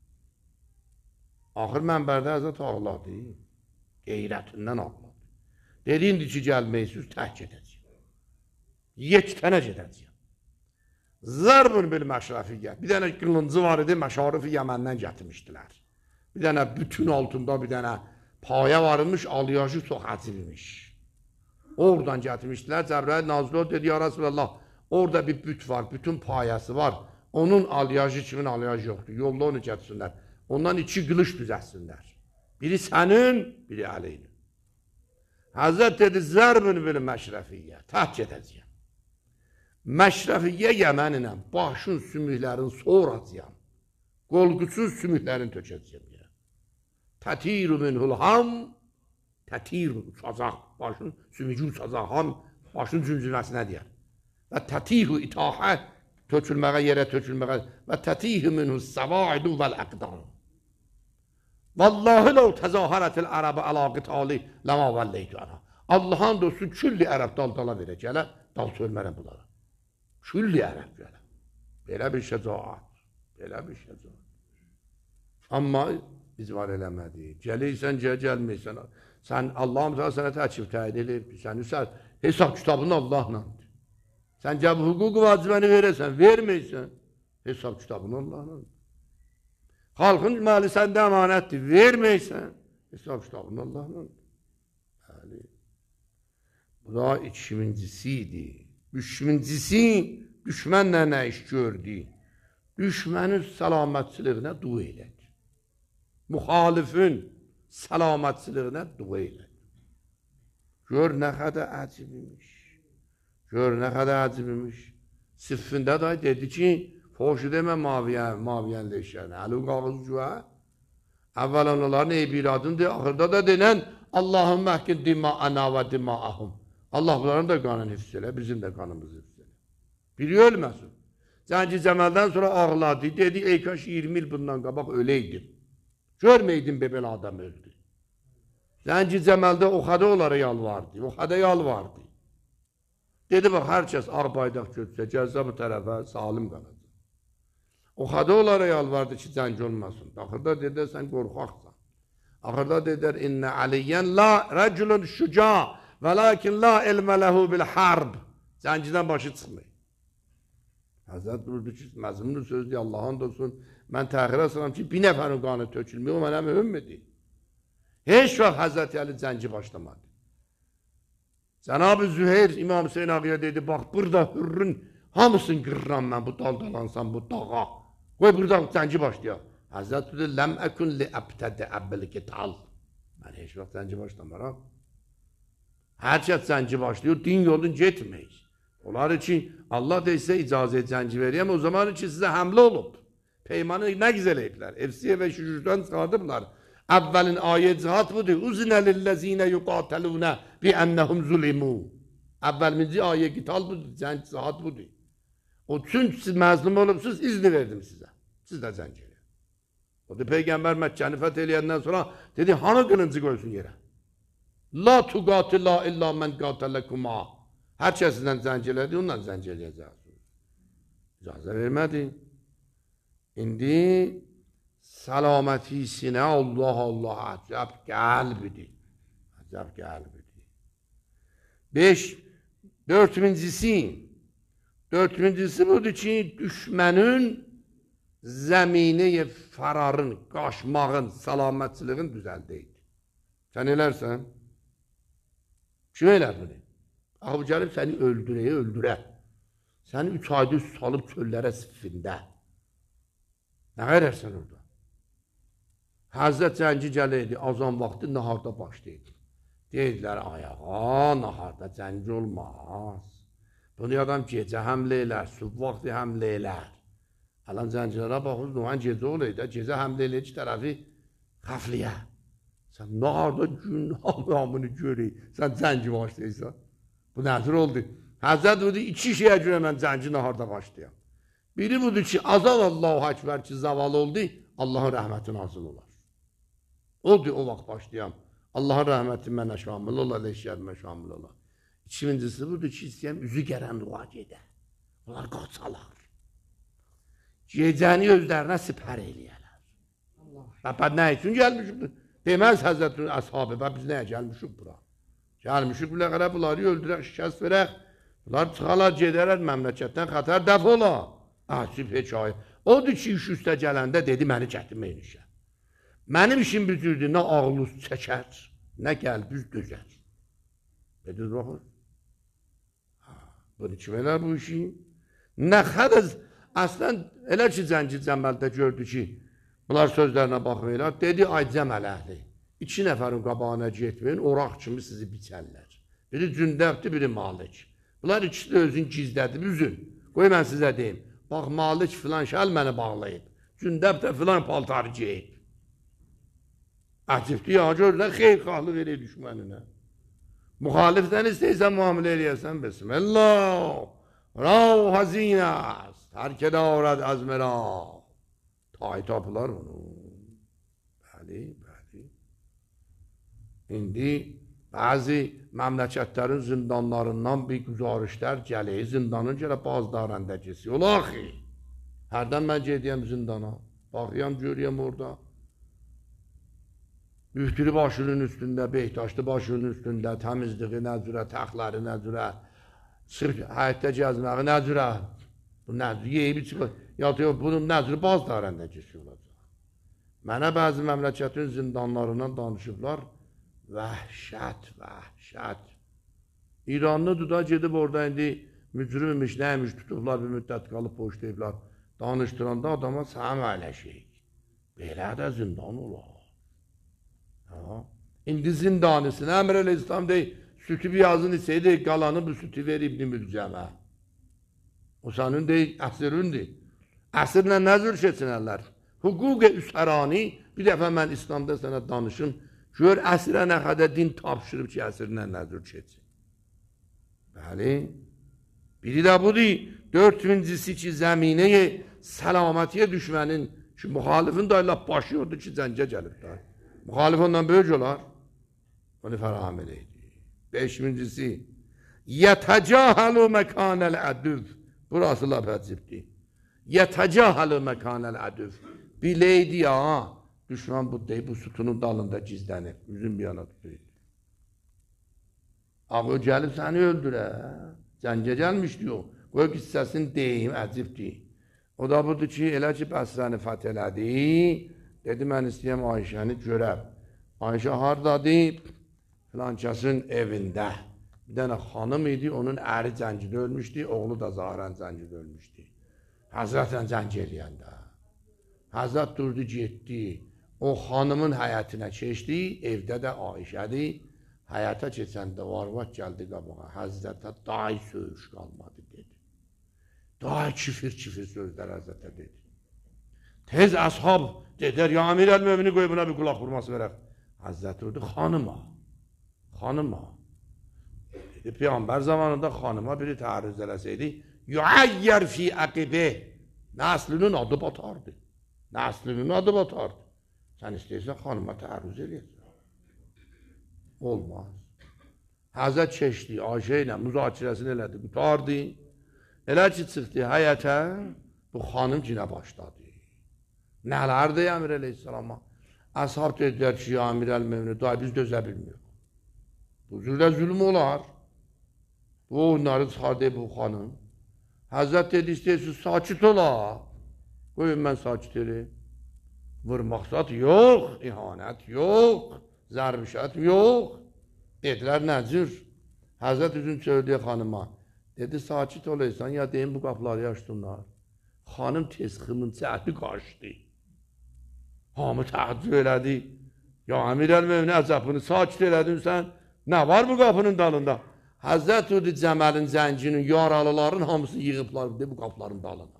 Axır mənbərdə Həzrət ağladı. Qeyrətindən ağladı. Dedi, indi ki, gəlməyirsiniz, tək gedəcəyim. Yekdənə gedəcəyim. Zərbün bil məşrəfiyyə. Bir dənə qılıncı var idi, məşarifi Yəməndən gətirmişdilər. Bir dənə bütün altında bir dənə paya varmış, aliyajı çox həcilmiş. Oradan gətirmişdilər, Cəbrayil nazil oldu, dedi, ya Rasulallah, orada bir büt var, bütün payası var. Onun aliyajı kimin aliyajı yoxdur, yolda onu gətirsinlər. Ondan iki qılış düzətsinlər. Biri sənin, biri əleynin. Həzrət dedi, zərbün bil məşrəfiyyə, tək gedəcəyim. Məşrəfiyyə Yəməninəm, başın sümüklərini soğuracağım. Qolquçun sümüklərini tökəcəyim. Tətiru minhul ham, tətiru uçacaq, başın sümükü uçacaq, ham, başın cüncünəsinə deyər. Və tətihu itahə, tökülməyə, yerə tökülməyə, və tətihu minhul səvaidu vəl-əqdan. Vallahi ləv təzahərətil ərəbə əla qitali ləma vəlleytü ənə. Allah'ın dostu külli ərəb dal-dala verəcələ, dal sölmərəm bunlara. Külli ərəb gələ. Belə bir şəcaat. Belə bir şəcaat. Amma icvar eləmədi. Gəlirsən, gəl, gəlməysən. Sən Allah'ım sənə sənə təkif təyin edib. Sən hesab kitabın Allah'la. Sən gəl hüquq vacibəni verəsən, verməysən, hesab kitabını Allah'ın. Xalqın məli səndə əmanətdir, verməysən, hesab kitabını Allah'ın. Bəli. Bu da ikincisi. Üçüncüsü, düşmənlə nə iş gördü? Düşmənin səlamətçiliyinə dua elədi. Müxalifin səlamətçiliyinə dua elədi. Gör nə qədər əcib imiş. Gör nə qədər əcib imiş. Siffində da dedi ki, foşu demə maviyən, maviyən leşərinə. Əli qağız cüvə. Əvvələn onların eybiradındır, axırda da denən Allahın məhkin dima'ana və dima'ahum. Allah bunların da qanını hifz elə, bizim də qanımızı hifz elə. Biri ölməsin. Zənci Cəməldən sonra ağladı, dedi, ey kaş iyirmi il bundan qabaq öləydim. Görməydim be belə adam öldü. Zənci Cəməldə oxada onlara yalvardı, oxada yalvardı. Dedi, bax, hər kəs ağ baydaq götürsə, gəlsə bu tərəfə salim qalacaq. Oxada onlara yalvardı ki, zənci olmasın. Axırda dedilər, sən qorxaqsan. Axırda dedilər, innə aliyyən la rəculun şüca və lakin la ilmə ləhu bil harb. Zəncidən başı çıxmayın. Həzrət buyurdu ki, məzmunlu sözdür, Allah'ın da olsun, mən təxirə sıram ki, bir nəfərin qanı tökülmüyor, o mənə mühümmədir. Heç vaxt Həzrət Əli zənci başlamadı. Cənab-ı Züheyr İmam Hüseyin ağaya dedi, bax, burada hürrün hamısını qırıram mən, bu daldalansam, bu dağa. Qoy burada zənci başlayaq. Həzrət buyurdu, ləm əkun li əbtədə əbbəli qital. Mən heç vaxt zənci başlamaram. Hər kəs zənci başlıyor, din yolun getməyir. Onlar için Allah da sizə icazə zənci veriyəm, o zaman için sizə həmlə olub. Peymanı nə güzel etdilər. Efsiyə və şüşürdən çıxardıblar. Əvvəlin ayə cihat budur. Uzinə lilləzinə yuqatəlunə bi ennəhum zulimu. Əvvəlminci ayə qital budur, zənci cihat budur. O çünki siz məzlum olubsuz, izni verdim sizə. Siz də zənci edin. O da Peyğəmbər Məkkəni fəth eləyəndən sonra dedi, hanı qılıncı qoysun yerə? La tuqatila illa mən qatələkuma. Hər kəsindən zənci elədi, ondan zənci eləyəcəksiniz. İcazə vermədi. İndi səlamətisinə Allah Allah əcəb qəlbidir. Əcəb qəlbidir. Beş, dörtüncüsü, dörtüncüsü budur ki, düşmənin zəmini fərarın, qaşmağın, səlamətçiliğin düzəldəydi. Sən elərsən? Kim elər bunu? Ağabı gəlib səni öldürəyə, öldürə. Səni üç ayda üst salıb çöllərə siffində. Nə qədərsən orada? Həzrət Zənci gələydi, azan vaxtı naharda başlaydı. Deyirlər, ayağa, naharda zənci olmaz. Bunu adam gecə həmlə elər, süb vaxtı həmlə elər. Alan zəncilərə baxız, nuhan gecə olaydı, gecə həmlə eləyir ki, tərəfi xəfliyə. Sən naharda gün hamını görək, sən zənci başlayırsan. Bu nəzir oldu. Həzrət budur, iki şeyə görə mən zənci naharda başlayam. Biri budur ki, azal Allahu Ekber ki, zaval oldu, Allahın rəhməti nazil olar. Oldu o vaxt başlayam. Allahın rəhməti mənə şamil olar, leşyərimə şamil olar. İkincisi budur ki, istəyəm, üzü gələn dua gedə. Onlar qaçalar. Gecəni özlərinə sipər eləyərlər. Bəbə nə üçün gəlmişikdir? Deməz Həzrətin əshabı, bə biz nəyə gəlmişik bura? Gəlmişik bilə qədər bunları öldürək, şikəst verək. Bunlar çıxalar, gedərlər məmləkətdən xətər dəf ola. Əsib hekayə. Odur ki, iş üstə gələndə dedi, məni gətirməyin işə. Mənim işim büzürdü, nə ağlus çəkər, nə qəlbüz dözər. Dediniz, baxır. Bunu kim elər bu işi? Nə xərəz, əslən, elə ki, Zənci Cəməldə gördü ki, bunlar sözlərinə baxmayırlar, dedi, ay Cəməl əhli, iki nəfərin qabağına getməyin, oraq kimi sizi biçərlər. Biri Cündəbdir, biri Malik. Bunlar ikisi də özün gizlədir, üzün. Qoy mən sizə deyim, bax, Malik filan şəl məni bağlayıb, Cündəb də filan paltarı geyib. Əcibdir ya, görürlər, xeyirxahlı verir düşməninə. Müxalifdən istəyirsən müamilə eləyəsən, Bismillah, Rav hazinəs, tərkədə avrad əzmərə. Tay tapılar bunu. Bəli, bəli. İndi bəzi məmləkətlərin zindanlarından bir güzarişlər gəlir, zindanın gələ bazılarında kesi. Ola axı, hərdən mən gediyəm zindana, baxıyam, görüyəm orada. Müftülü başının üstündə, Beytaşlı başının üstündə, təmizliği nəzürə, təxləri nəzürə, Çıxıb həyətdə gəzməyi nəcürə? Bu nəcür, yeyib çıxır. Ya da bunun nəcür baz darəndə keçiyor olacaq. Mənə bəzi məmləkətin zindanlarından danışıblar. Vəhşət, vəhşət. İranlı duda gedib orada indi mücrimmiş, nəymiş tutublar, bir müddət qalıb poşlayıblar. Danışdıranda adama səhəm əyləşik. Belə də zindan olar. İndi zindanısın, Əmr el-İslam deyil, sütü bir yazın iseydi, qalanı bu sütü ver İbn-i Mülcəmə. O sənin deyil, əsrindir. Əsrlə nə zür keçinərlər? Hüquq-i üsərani, bir dəfə mən İslamda sənə danışım, gör əsrə nə qədər din tapşırıb ki, əsrlə nə zür keçin. Bəli, biri də budur, dördüncüsü ki, zəminəyə səlamətiyə düşmənin, ki, müxalifin da ilə başı yoxdur ki, zəncə gəlib da. Müxalif ondan böyük olar, onu fəraham edəydi. Beşincisi, yətəcahəlu məkanəl ədüv. Burası laf əcibdir. Yətəcahəlu məkanəl ədüv. Biləydi ya, düşman bu deyib, bu sütunun dalında gizlənib, üzün bir yana tutuydu. Ağı gəlib səni öldürə, zəncə gəlmişdi o. Qoy ki, səsin deyim, əcibdir. O da budur ki, elə ki, Bəsrəni fəth elədi, dedi, mən istəyəm Ayşəni görəm. Ayşə hardadır? Filankəsin evində. Bir dənə xanım idi, onun əri zəncidə ölmüşdü, oğlu da Zahrən zəncidə ölmüşdü. Həzrətlə zənc eləyəndə. Həzrət durdu, getdi. O xanımın həyətinə keçdi, evdə də Ayşədir. Həyata keçəndə varvat gəldi qabağa. Həzrətə dahi söyüş qalmadı, dedi. Dahi kifir-kifir sözlər Həzrətə dedi. Tez əshab dedər, ya Əmir əl-Mömini qoy buna bir qulaq vurması verək. Həzrət durdu, xanıma, xanıma. Dedi, Peyğəmbər zamanında xanıma biri tərüz eləsəydi, yuəyyər fi əqibə, nəslinin adı batardı. Nəslinin adı batardı. Sən istəyirsən xanıma tərüz eləyəcək. Olmaz. Həzrət keçdi, Ayşə ilə müzakirəsini elədi, qutardı. Elə ki, çıxdı həyətə, bu xanım cinə başladı. Nələrdir Əmir əleyhissalama? Əshab dedilər ki, ya Əmir əl-Mömini, day biz dözə bilmiyor. Bu cürdə zülm olar. Bu onları çıxardı bu xanım. Həzrət dedi, istəyirsiniz, sakit ola. Qoyun mən sakit elim. Vurmaqsat yox, ihanət yox, zərbişət yox. Dedilər, nəcür? Həzrət üzün çöldüyə xanıma. Dedi, sakit olaysan, ya deyim bu qapıları yaşdınlar. Xanım tez xımın cəhdi qaçdı. Hamı təəccüb elədi. Ya Əmir əl-Mömini əzəbini sakit elədin sən. Nə var bu qapının dalında? Həzrət Udi Cəməlin zəncinin, yaralıların hamısı yığıblar bu qapıların dalına.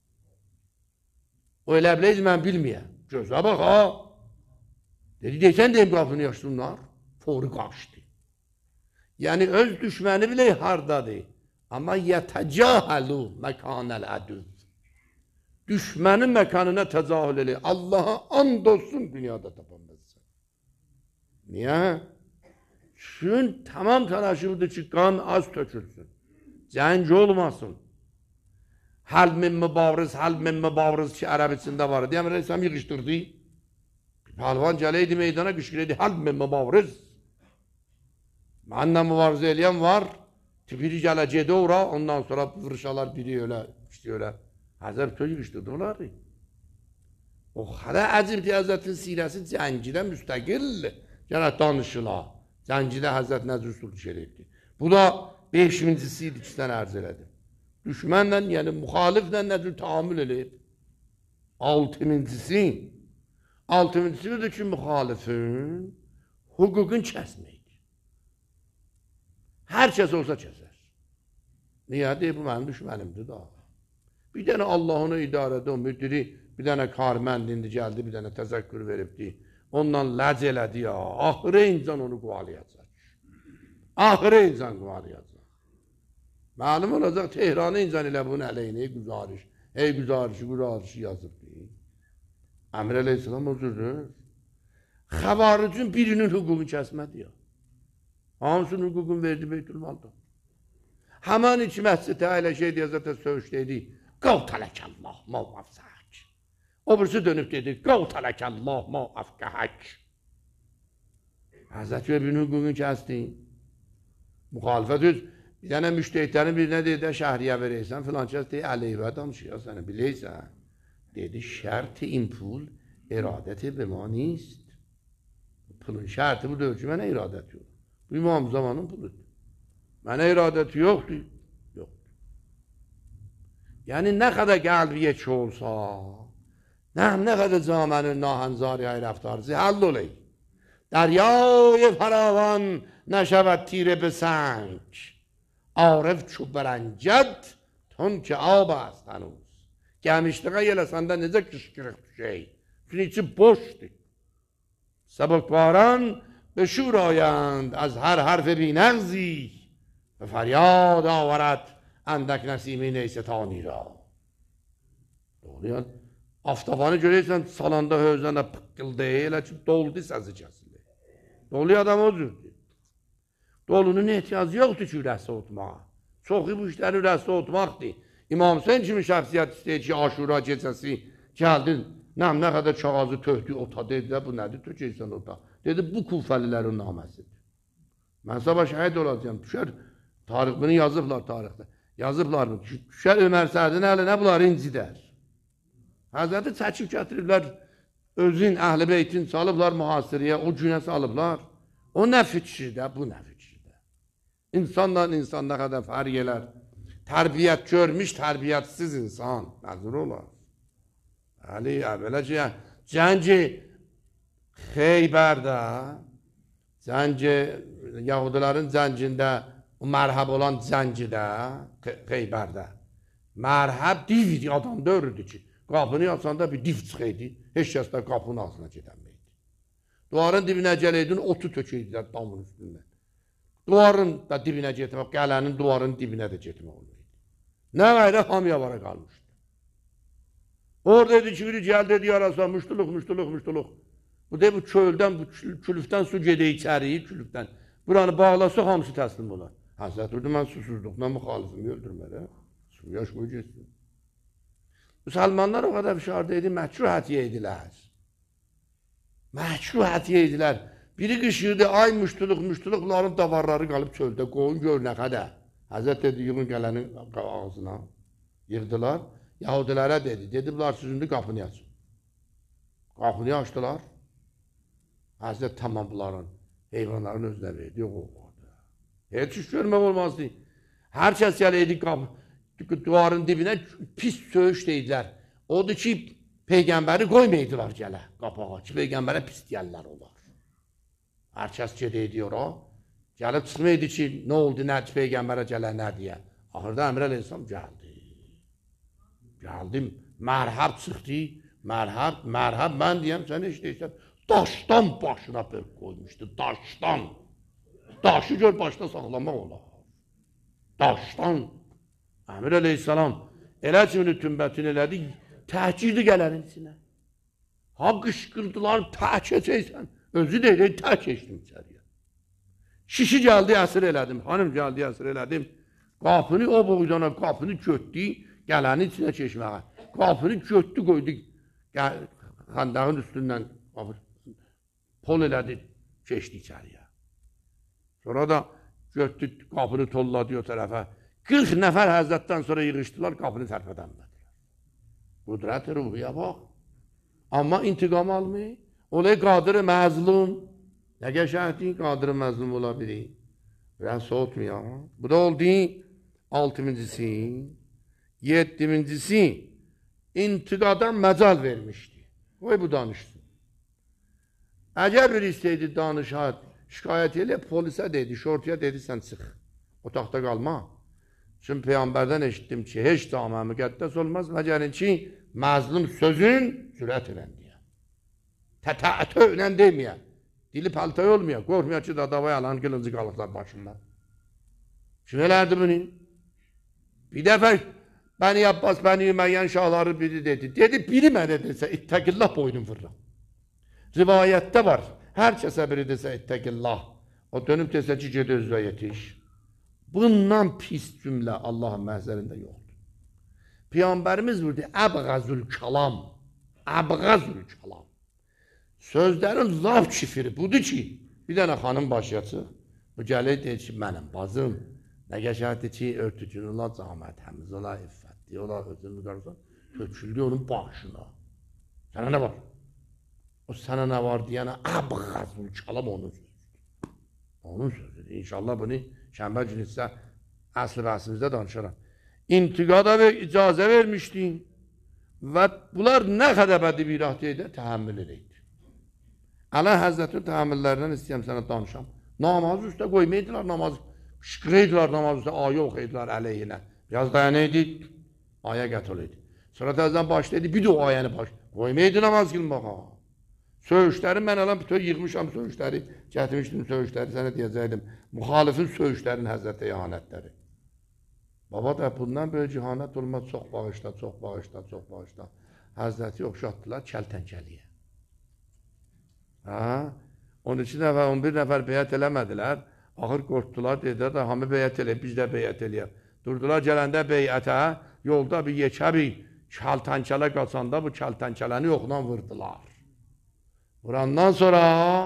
O elə biləyəcək, mən bilməyəm. Gözlə bax, ha. Dedi, deysən deyim qapını yaşdınlar. Fori qaçdı. Yəni, öz düşməni bilək hardadır. Amma yətəcahəlu məkanəl ədüv. Düşmənin məkanına təcahül eləyir. Allaha and olsun dünyada tapanmazsın. Niyə? Çünki tamam təlaşıbdır ki, qan az tökülsün. Cəng olmasın. Həl min mübavriz, həl min mübavriz ki, ərəb içində var. Deyəm, rəysəm yığışdırdı. Pəhlivan gələydi meydana qışqırıydı. Həl min mübavriz. Mənlə mübarizə eləyən var. Biri gələcəkdə ora, ondan sonra vırışalar biri ölə, işte ölə. Həzrət bütün yığışdırdı onları. O xələ əcibdir Həzrətin sirəsi cəngidə müstəqil. Gələk danışıla. Cəngidə Həzrət Nəzr Sulh Şerifdir. Bu da beşincisi idi ki, sən ərz elədim. Düşmənlə, yəni müxaliflə nəzr taamül eləyib. Altıncisi, altıncisi budur ki, müxalifin hüququn kəsməkdir. Hər kəs olsa kəsər. Niyə deyir, bu mənim düşmənimdir da. Bir dənə Allahını idarədə o müdiri, bir dənə karmənd indi gəldi, bir dənə təzəkkür veribdi. Ondan ləc elədi ya, ahırı insan onu qovalayacaq. Ahırı insan qovalayacaq. Məlum olacaq, Tehranı insan ilə bunun əleyhinə güzariş, ey güzarişi, güzarişi yazıbdır. Əmr əleyhissalam özürdür. Xəvaricin birinin hüququnu kəsmədi ya. Hamısının hüququnu verdi Beytülmalda. Həmən iki məscidə elə şey deyəcək, söyüş dedi, qavtələkəllah mavafsək. O birisi dönüb dedi, qavtələkəllah mavafqəhək. Həzrət birinin hüququnu kəsdi. Müxalifət öz, Bir dənə müştəhidlərin birinə dedi, şəhriyə verəysən, filan kəs deyir, əleyhə danışıyor səni, biləysən. Dedi, şərt-i این pul iradeti به ما نیست. Pulun şərti bu deyil ki, mənə iradəti yox. Bu İmam zamanın puludur. Mənə iradəti yoxdur. Yox. Yəni, nə qədər qəlbi yekə olsa, nə, nə qədər camənin nahənzariyə rəftarızı həll olayı. دریای فراوان نشود تیره به سنگ عارف چو برنجد تون که آب است هنوز gəlmişliğə yələsəndə necə qışqırıq şey çünki içi boşdur سبکباران به شور آیند از هر حرف بی‌نغزی به فریاد آورد اندک نسیمی نیستانی را doğruyan aftafanı görürsən salanda hövzənə pıqqıldayı elə ki doldu səsi kəsilir. Dolu adam odur. Dolunun ehtiyacı yoxdur ki, ürəsi otmağa. Çoxu bu işləri ürəsi otmaqdır. İmam Hüseyin kimi şəxsiyyət istəyir ki, aşura gecəsi gəldin, nəm nə qədər çağazı töhdü ota, dedilər, bu nədir, tökəysən ota. Dedi, bu kufəlilərin naməsidir. Mən sabah şəhid olacağım, düşər, tarix, bunu yazıblar tarixdə. Yazıblar mı? Düşər Ömər Sədin əlinə bunlar incidər. Həzrəti çəkib gətiriblər, özün, əhl-i beytin salıblar mühasirəyə, o günə salıblar. O nə fikirdə, bu nə fikirdə. İnsanla insan nə qədər fərq elər. Tərbiyyət görmüş, tərbiyyətsiz insan. Nəzir olar. Əli, əvvələcə, cəngi Xeybərdə, cəngi, Yahudilərin cəngində, o mərhəb olan cəngidə, Xeybərdə, mərhəb dividi adam dörürdü ki, qapını yapsanda bir div çıxıydı, heç kəs də qapının altına gedəməydi. Duvarın dibinə gələydin, otu tökəydilər damın üstündən. Duvarın da dibinə getmək, qələnin duvarın dibinə də getmək olmaydı. Nə qayrə hamıya vara qalmışdı. Orada dedi ki, biri gəl dedi yarasa, müştuluq, müştuluq, müştuluq. Bu deyib, bu çöldən, bu külüfdən su gedə içəri, külüfdən. Buranı bağlasa, hamısı təslim olar. Həzrət durdu, mən susuzluqla müxalifimi öldürməli. Su yaş qoy getsin. Müsəlmanlar o qədər fişarda idi, məhkruh hətiyə edilər. Məhkruh hətiyə edilər. Biri qışırdı, ay müştuluq, müştuluq, bunların davarları qalıb çöldə, qoyun gör nə qədər. Həzrət dedi, yığın gələnin ağzına. Yığdılar, Yahudilərə dedi, dedi, bunlar süzündü, qapını açın. Qapını açdılar. Həzrət tamam bunların, heyvanların özünə verdi, yox olmadı. Heç iş görmək olmazdı. Hər kəs gələydi qapı. Duvarın dibinə pis söyüş deyidilər. Odur ki, Peyğəmbəri qoymaydılar gələ qapağa ki, Peyğəmbərə pis deyərlər olar. Hər kəs gedəydi ora. Gəlib çıxmaydı ki, nə oldu, nə ki, Peyğəmbərə gələ, nə deyə. Axırda Əmr Əleyhisselam gəldi. Gəldim, mərhəb çıxdı, mərhəb, mərhəb, mən deyəm, sən heç deyirsən, daşdan başına bölk qoymuşdu, daşdan. Daşı gör başda saxlamaq olar. Daşdan. Əmir Əleyhisselam elə kimi tümbətin elədi, təhkirdi gələrin içinə. Ha qışqırdılar, təhk edəcəksən. Özü deyil, təhk eşdim içəriyə. Şişi gəldi, əsir elədim, hanım gəldi, əsir elədim. Qapını o boğdana, qapını götdü, gələnin içinə keçməyə. Qapını götdü, qoydu, xəndəğin üstündən pol elədi, keçdi içəriyə. Sonra da götdü, qapını tolladı o tərəfə. qırx nəfər həzrətdən sonra yığışdılar, qapını tərpədənmədilər. Qudrət-i ruhiyə bax. Amma intiqam almayı, olay qadir-i məzlum. Nə qəşəhdi qadir-i məzlum ola bilir. Biraz soğutmuyor. Bu da oldu altıncısı. Yeddincisi intiqada məcal vermişdi. Qoy bu danışsın. Əgər bir istəydi danışad, şikayət elə polisə dedi, şortuya dedi, sən çıx. Otaqda qalma. Çünki Peyğəmbərdən eşitdim ki, heç camə müqəddəs olmaz, məgərin ki, məzlum sözün cürət elən deyə. Tətətə ölən deməyə. Dili paltay olmuyor, qorxmuyor ki, dadavay alan qılıncı qalıqlar başından. Kim elədi bunu? Bir dəfə Bəni Abbas, Bəni Üməyyən şahları biri dedi. Dedi, biri mənə desə, ittəqillah boynum vırram. Rivayətdə var, hər kəsə biri desə, ittəqillah. O dönüb desə ki, ged özünə yetiş. Bundan pis cümlə Allahın məhzərində yoxdur. Peyğəmbərimiz vurdu, əbğəzül kəlam. Əbğəzül kəlam. Sözlərin laf kifiri budur ki, bir dənə xanım başlayacaq. Bu gəlir deyir ki, mənim bazım, Nə qəşəhətdir ki, örtücün ola camət, həmiz ola iffətli ola, özünü qarsan, töküldü onun başına. Sənə nə var? O sənə nə var deyənə, əbğazul kəlam onun sözüdür. Onun sözüdür. İnşallah bunu şənbə günü sizə əsl bəhsimizdə danışaram. İntiqada və icazə vermişdin və bunlar nə qədər bədi bir ahdiyədə təhəmmül edəydi. Ələ Həzrətin təhəmmüllərindən istəyəm sənə danışam. Namazı üstə qoymaydılar namazı. Şıqırıydılar namaz üstə, ayə oxuydular əleyhinə. Biraz dayanaydı, ayə qətl idi. Sonra təzdən başlaydı, bir də o ayəni baş. Qoymaydı namaz qılmağa. Söğüşləri, mən alam bütün yığmışam söğüşləri, gətirmişdim söğüşləri, sənə deyəcəkdim. Müxalifin söğüşlərin həzrətə ihanətləri. Baba da bundan böyle cihanət olmaz, çox bağışla, çox bağışla, çox bağışla. Həzrəti oxşatdılar kəltənkəliyə. Ha? on iki nəfər, on bir nəfər beyət eləmədilər. Axır qorxdular, dedilər də hamı beyət eləyib, biz də beyət eləyib. Durdular gələndə beyətə, yolda bir yekə bir kəltənkələ qaçanda bu kəltənkələni yoxdan vurdular. Vurandan sonra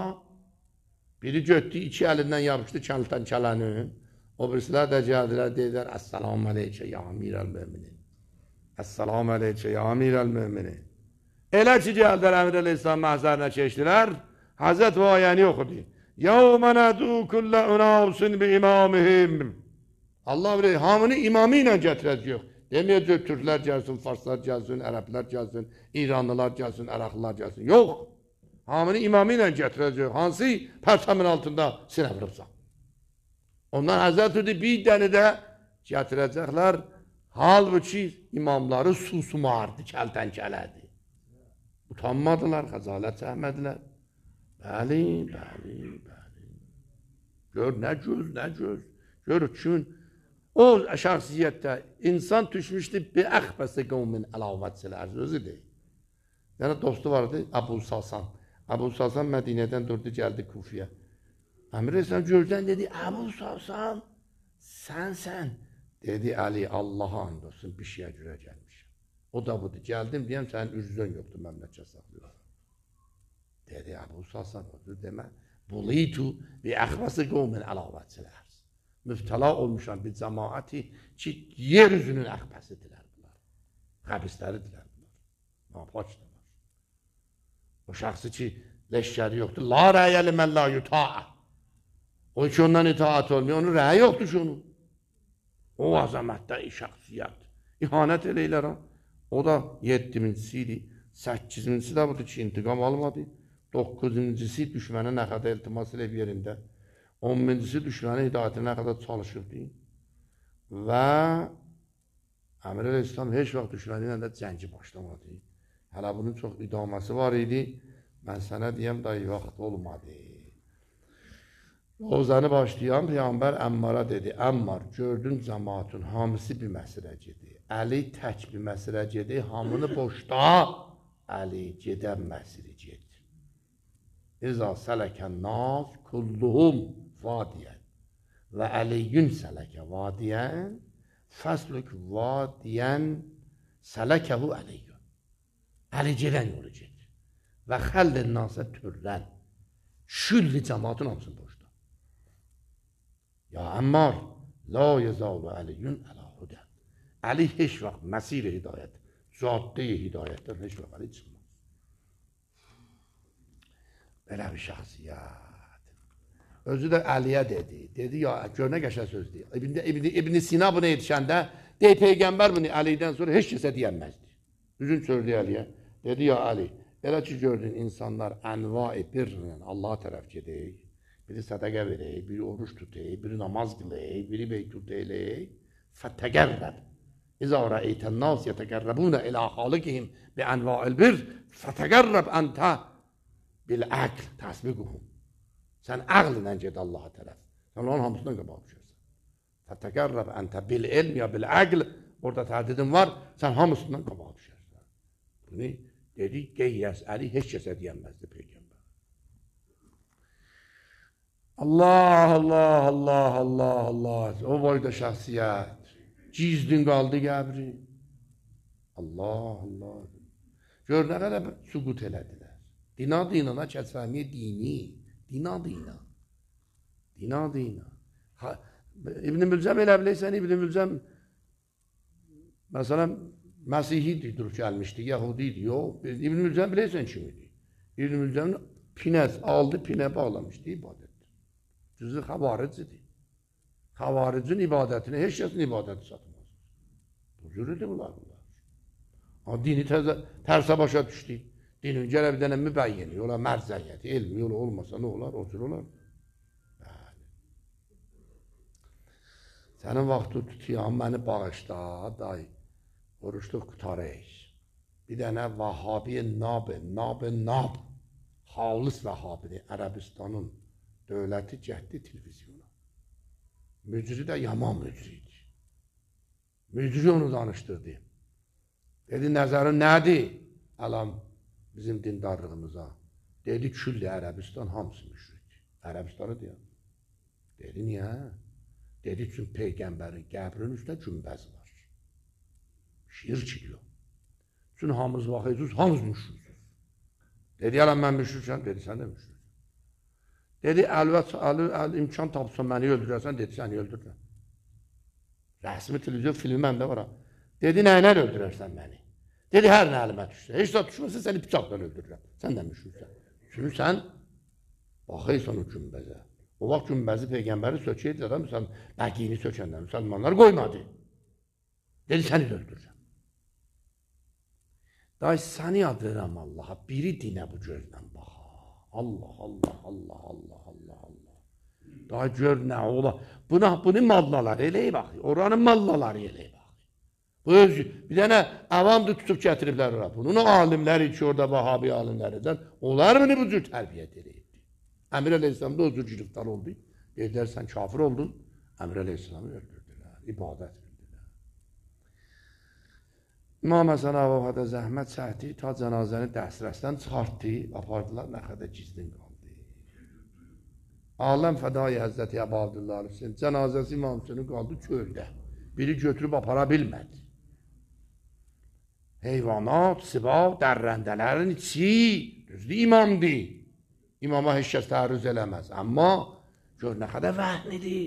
biri götdü, iki əlindən yapışdı kəltənkələnin. O birisilər də gəldilər, dedilər, Əssalamu aleykə, ya əmirəl-müminin. Əssalamu aleykə, ya əmirəl-müminin. Elə ki, gəldilər Əmir Əleyhisselam məhzərinə keçdilər, Həzrət və ayəni oxudu. Yəvmə nədu kullə unavsin bi imamihim. Allah bilir, hamını imamı ilə gətirəcək. Deməyəcək, Türklər gəlsin, Farslar gəlsin, Ərəblər gəlsin, İranlılar gəlsin, Əraqlılar gəlsin. Yox, hamını imamı ilə gətirəcək. Hansı pərçəmin altında sinə vurubsan? Ondan Həzrət dedi, bir dəni də gətirəcəklər, halbuki imamları susumardı, kəltənkələdi. Utanmadılar, xəcalət çəkmədilər. Bəli, bəli, bəli. Gör, nə göz, nə göz. Gör, kimin o şəxsiyyətdə insan düşmüşdü, bir əxbəsə qovmin əlavətsilər, sözü deyil. Yəni, dostu vardı, Əbu Sasan. Əbu Sasan Mədinədən durdu, gəldi Kufiyə. Əmir Əleyhisselam gözdən dedi, Əbu Sasan, sən, sən. Dedi, Əli, Allaha and olsun, bir şeyə görə gəlmişəm. O da budur, gəldim, deyəm, sənin ürzün yoxdur, məmləkət saxlıyor. Dedi, Əbu Sasan, odur demə, bulitu bi əxvəsi qovmin əlavətsilər. Müftəla olmuşam bir cəmaati ki, yer üzünün əxvəsidirlər bunlar. Xəbisləridirlər bunlar. Napaçdırlar. O şəxsi ki, leşkəri yoxdur. La rəyəli mən la yuta'a. O ki, ondan itaat olmuyor, onun rəyi yoxdur ki, onun. O azamətdə şəxsiyyət. İhanət eləyilər ha. O da yeddincisi idi. Səkkizincisi də budur ki, intiqam almadı. Dokkuzincisi düşmənə nə qədər iltimas eləyib yerində. On birincisi düşmənin hidayətinə nə qədər çalışırdı. Və Əmir Əleyhisselam heç vaxt düşməni ilə də cəngi başlamadı. Hələ bunun çox idaməsi var idi. Mən sənə deyəm, da vaxt olmadı. Rozanı başlayan Peyğəmbər Əmmara dedi, Əmmar, gördün cəmaatın hamısı bir məsələ gedi. Əli tək bir məsələ gedi, hamını boşda, Əli gedən məsələ gedi. İza sələkən naz kulluhum vadiyən və əliyyün sələkə vadiyən fəslük vadiyən sələkəhu əliyyün. Əli gedən yolu gedi və xəllin nasa türrən şülli cəmaatın hamısını boşda. Ya Əmmar, la yezalı əliyyün əla hudən. Əli heç vaxt məsir-i hidayət, cadde-i hidayətdən heç vaxt Əli çıxmaz. Belə bir şəxsiyyət. Özü də Əliyə dedi. Dedi, ya, gör nə qəşəng söz deyil. İbn, İbn, İbn Sina bunu yetişəndə, dey, Peyğəmbər bunu Əlidən sonra heç kəsə deyənməzdi. Üzün sözdü Əliyə. Dedi, ya Əli, elə ki gördün insanlar ənva-i birlə Allaha tərəf gedək. Biri sədəqə verək, biri oruç tutaq, biri namaz qılaq, biri beytut elək. Fətəqərrəb. İzə rəeytən nas yətəqərrəbunə ilə xalikihim bi ənva'il bir. Fətəqərrəb əntə bil-əql təsbiquhum. Sən əqllə ged Allaha tərəf. Sən onun hamısından qabaq düşərsən. Fətəqərrəb əntə bil-ilm ya bil-əql. Orada təhdidin var, sən hamısından qabaq düşərsən. Bunu dedi, qeyyəs Əli heç kəsə deyənməzdi Peyğəmbər. Allah, Allah, Allah, Allah, Allah. O boyda şəxsiyyət. Cizdin qaldı qəbri. Allah, Allah. Gör nə qədər süqut elədilər. Dina dinana kəsəmiyə dini. Dina dina. Dina dina. İbn-i Mülcəm elə bilirsən, İbn-i Mülcəm məsələn, Məsihidi dur gəlmişdi, Yahudi idi, yox. İbn-i Mülcəm bilirsən kim idi? İbn-i Mülcəmin pinəz aldı, pinə bağlamışdı ibadətdir. Cüzü xavaricidir. Xavaricin ibadətini, heç kəsin ibadəti satmaz. Bu cürüdür bunlar bunlar. Ama dini təzə, tərsə başa düşdü. Dinin gələ bir dənə mübəyyəni, yola mərzəyyəti, elmi yola olmasa nə olar, o cür olar. Bəli. Sənin vaxtı tutuyam, məni bağışda, day, oruçluq qutarıq. Bir dənə Vahabi Nab, Nab, Nab, Halis Vahabi, Ərəbistanın dövləti cəhdi televizyonu. Mücri də yaman mücri idi. Mücri onu danışdırdı. Dedi, nəzərin nədir? Əlam bizim dindarlığımıza. Dedi, külli Ərəbistan hamısı müşrik. Ərəbistanı deyəm. Dedi, niyə? Dedi, çünki Peyğəmbərin qəbrinin üstə günbəz var. Şiir çiliyor. Çünki hamız baxıyorsunuz, hamız müşriksiniz. Dedi, əlam mən müşrikəm. Dedi, sən də müşrik. Dedi, əlvət, əl, əl, imkan tapsan məni öldürərsən, dedi, səni öldürürəm. Rəsmi televizyon filmi məndə var ha. Dedi, nəylə öldürərsən məni? Dedi, hər nə əlimə düşsə. Heç də düşməsə səni bıçaqla öldürürəm. Sən də müşriksən. Çünki sən baxıysan o günbəzə. O vaxt günbəzi Peyğəmbəri sökəydi adam, sən bəqiyini sökəndən müsəlmanlar qoymadı. Dedi, səni də öldürürəm. Day, səni adırım Allaha, biri dinə bu gözlə baxa. Allah, Allah, Allah, Allah, Allah, Allah. Daha gör nə ola. Buna, bunu mallalar eləyə baxıyor. Oranın mallaları eləyə baxıyor. Bu öz, bir dənə avamdır tutub gətiriblər ora. Bunun alimləri ki, orada Vahabi alimlərindən, onlar mı bu cür tərbiyə edildi? Əmir Əleyhisselam da o cür giriftar oldu. Dedilər, sən kafir oldun. Əmir Əleyhisselamı öldürdülər, ibadət bildilər. İmam Həsən Əvvədə zəhmət çəkdi, ta cənazəni dəstərəsdən çıxartdı, apardılar, nə qədər gizlin qaldı. Aləm fədai Həzrəti Əbu Abdullah Hüseyin, cənazəsi İmam Hüseynin qaldı çöldə. Biri götürüb apara bilmədi. Heyvanat, sibav, dərrəndələrin içi, düzdür imamdır. İmama heç kəs tərrüz eləməz. Amma gör nə qədər vəhnidir.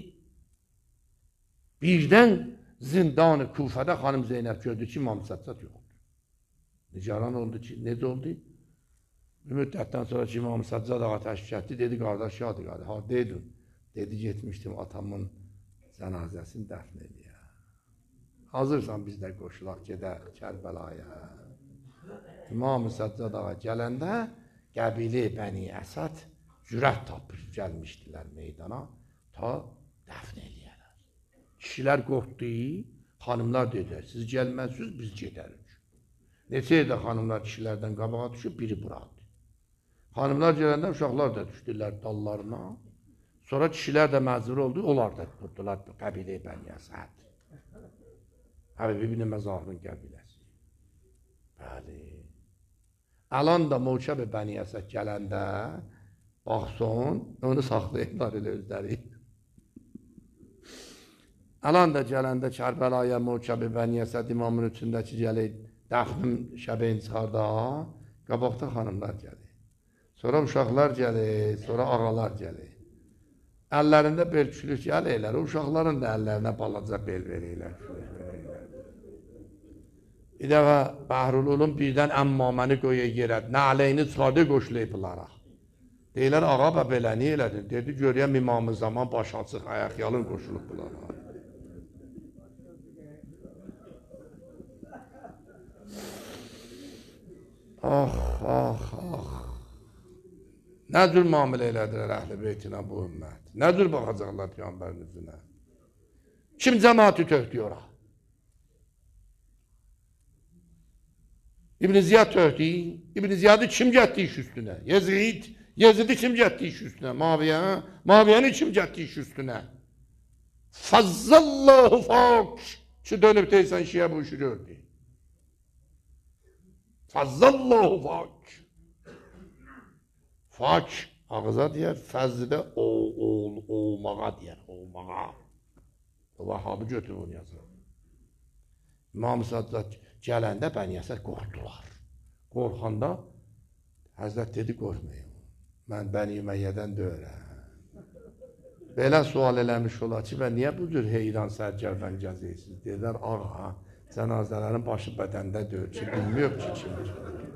Birdən zindan-ı Kufədə xanım Zeynəb gördü ki, İmam Səccad yoxdur. Nicaran oldu ki, necə oldu? Bir müddətdən sonra ki, İmam Səccad ağa təşkil etdi, dedi, qardaş, yadı qardaş, haradaydın? Dedi, getmişdim atamın cənazəsini dəfn edir. Hazırsan biz də qoşulaq, gedək Kərbəlaya. İmam-ı Səccad ağa gələndə qəbili Bəni Əsəd cürət tapır, gəlmişdilər meydana, ta dəfn eləyərlər. Kişilər qorxdu, xanımlar dedilər, siz gəlməzsiniz, biz gedərik. Neçə edə xanımlar kişilərdən qabağa düşüb, biri buraxdı. Xanımlar gələndə uşaqlar da düşdülər dallarına. Sonra kişilər də məzur oldu, onlar da tutdular qəbili Bəni Əsəd. Həbibi ibn Məzahirın qəbiləsi. Bəli. Əlan da Mövkəb-i Bəni Əsəd gələndə, baxson, onu saxlayırlar elə özləri. Əlan da gələndə Kərbəlaya Mövkəb-i Bəni Əsəd imamın üçündəki gəlir, dəfnim şəbəyin çıxarda, qabaqda xanımlar gəlir. Sonra uşaqlar gəlir, sonra ağalar gəlir. Əllərində bel küşülük gəlirlər, uşaqların da əllərinə balaca bel verirlər. Bir dəfə Bəhrululun birdən əmmaməni qoya yerə, nələyini çıxardı qoşulayıblara. Deyirlər, ağa bə belə niyə elədin? Dedi, görəyəm imamı zaman baş açıq, ayaq yalın qoşulub bunlara. Ah, ah, ah. Nə cür müamilə elədilər əhl-i beytinə bu ümmət? Nə cür baxacaqlar Peyğəmbərin üzünə? Kim cəmaati töhdü ora? İbn Ziyad töhdü. İbn Ziyadı kim getdi iş üstünə? Yezid. Yezidi kim getdi iş üstünə? Maviyə. Maviyəni kim getdi iş üstünə? Fazzallahu fak. Ki dönüb deysən şiyə bu işi gördü. Fazzallahu fak. Fak ağıza deyər, fəzli də o, o, olmağa deyər, olmağa. Vahabı götürüb onu yazır. İmam-ı Səccad gələndə Bəni Əsəd qorxdular. Qorxanda Həzrət dedi, qorxmayın. Mən Bəni Üməyyədən deyirəm. Belə sual eləmiş olar ki, və niyə bu cür heyran sərgərdən gəzirsiniz? Deyirlər, ağa, cənazələrin başı bədəndə deyir ki, bilmiyor ki, kimdir.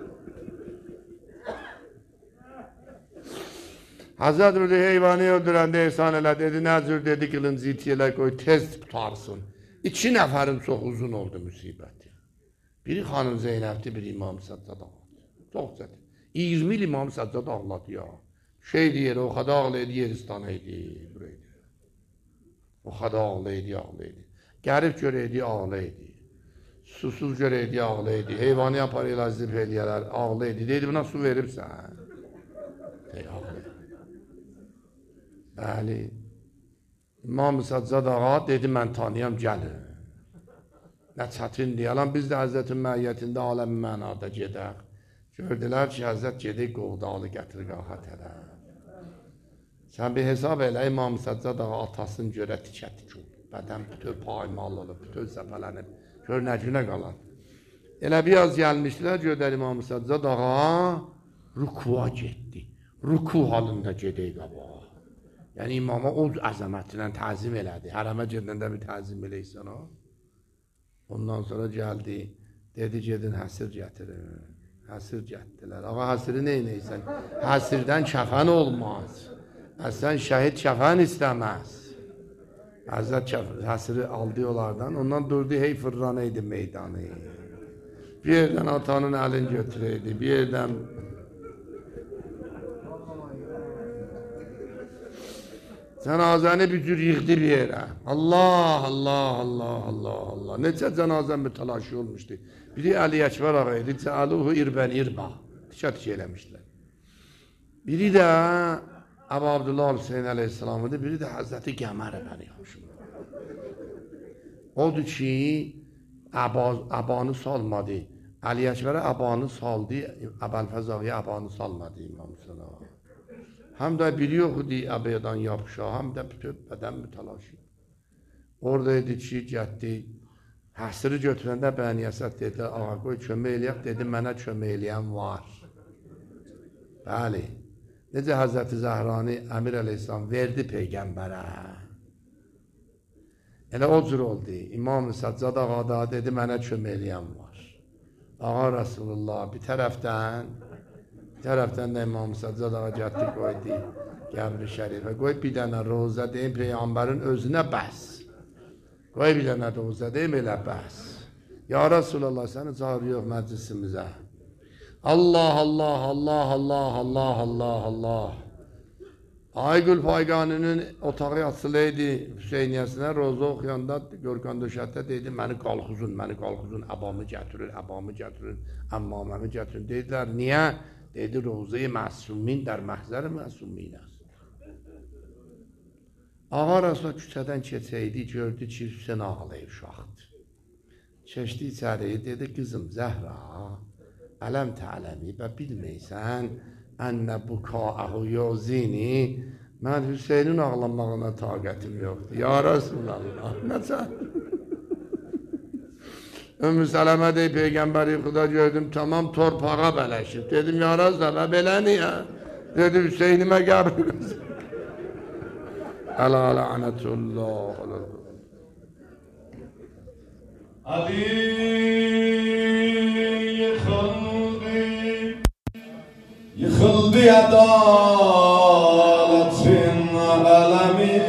Hazreti Vəli heyvanı öldürəndə ehsan elə, dedi, nə cür dedi, qılıncı itiyə qoy, tez tutarsın. İki nəfərin çox uzun oldu müsibəti. Biri xanım Zeynəbdir, biri İmam Səccad ağladı. Çox çətin. iyirmi il İmam Səccad ağladı ya. Şey deyir, o xada ağlaydı, Yeristana idi, buraydı. O xada ağlaydı, ağlaydı. Qərib görəydi, ağlaydı. Susuz görəydi, ağlaydı. Heyvanı yapar, elazib eləyərlər, ağlaydı. Deydi, buna su veribsən. Deyir, ağlaydı. Bəli. İmam Səccad ağa dedi, mən tanıyam, gəlin. Nə çətin deyələm, biz də Həzrətin məiyyətində aləm mənada gedək. Gördülər ki, Həzrət gedək qovdalı gətir, qahat elə. Sən bir hesab elə, İmam Səccad ağa atasını görə tikə tik oldu. Bədən bütöv paymal olub, bütöv səpələnib. Gör nə günə qalan. Elə biraz gəlmişdilər, gördər İmam Səccad ağa rükua getdi. Rüku halında gedək qabağa. Yəni imama o əzəmətindən təzim elədi. Hərəmə gedəndə bir təzim eləysən o. Ondan sonra gəldi, dedi gedin həsir gətirin. Həsir gətirdilər. Ağa həsiri neynəysən? Həsirdən kəfən olmaz. Əsən şəhid kəfən istəməz. Həzrət həsiri aldı onlardan, ondan durdu hey fırlanaydı meydanı. Bir yerdən atanın əlini götürəydi, bir yerdən cənazəni bir cür yıxdı bir yerə. Allah, Allah, Allah, Allah, Allah. Necə cənazə mütəlaşı olmuşdu. Biri Əli Əkbər ağa idi, Cəaluhu İrbən İrba. Tikə-tikə eləmişdilər. Biri də Əbu Abdullah Hüseyin əleyhisselamıdır, biri də Həzrəti Qəmər Əbəni yaxşıdır. Odur ki, əbanı salmadı. Əli Əkbərə əbanı saldı, Əbəlfəz ağaya əbanı salmadı İmam Səlam. Həm də biri yox idi əbəyadan yapışa, həm də bütün bədən mütəlaşı. Orada idi ki, getdi, həsiri götürəndə Bəniyəsət dedi, ağa qoy kömək eləyək, dedi, mənə kömək eləyən var. Bəli, necə Həzrəti Zəhrani Əmir əleyhisselam verdi Peyğəmbərə. Elə o cür oldu, İmam Səccad ağa da dedi, mənə kömək eləyən var. Ağa Rasulullah bir tərəfdən, bir tərəfdən də İmam Səccad ağa getdi qoydu qəbri şərifə. Qoy bir dənə rozə deyim Peyğəmbərin özünə bəs. Qoy bir dənə rozə deyim elə bəs. Ya Rasulullah səni çağırıyor məclisimizə. Allah, Allah, Allah, Allah, Allah, Allah, Allah. Aygül Payqaninin otağı yatsılaydı Hüseyniyəsinə, roza oxuyanda Görkan döşətdə deydi, məni qalxuzun, məni qalxuzun, əbamı gətirin, əbamı gətirin, əmmaməmi gətirin. Dedilər, niyə? Dedi, rozayı məsumin dər məhzəri məsumin است. Ağa Rasulullah küçədən keçəydi, gördü ki, Hüseyin ağlayıb uşaqdır. Keçdi içəriyi, dedi, qızım Zəhra, ələm təələmi və bilməysən, ənə bu kaəhu yozini, mən Hüseynin ağlamağına taqətim yoxdur. Ya Rasulallah, nəsə? Ümmü Sələmə deyib, Peyğəmbər yuxuda gördüm, tamam torpağa bələşib. Dedim, ya Rasulallah, belə niyə? Dedi, Hüseynimə qəbri qızım. Ələ lənətullah. Ali yıkıldı, yıkıldı adaletin alemi.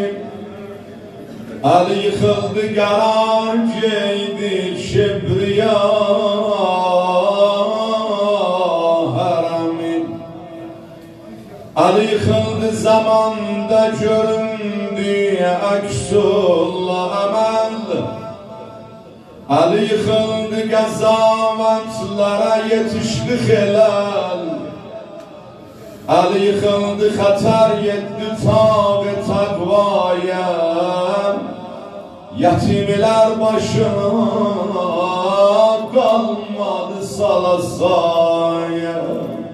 Ali yıkıldı garanceydi şebriya haremi. Ali yıkıldı zamanda göründü aksullah amel. Ali yıkıldı gazavatlara yetişti helal. Ali yıkıldı hatar yetti tabi takvaya. Yatimler başına kalmadı salasaya.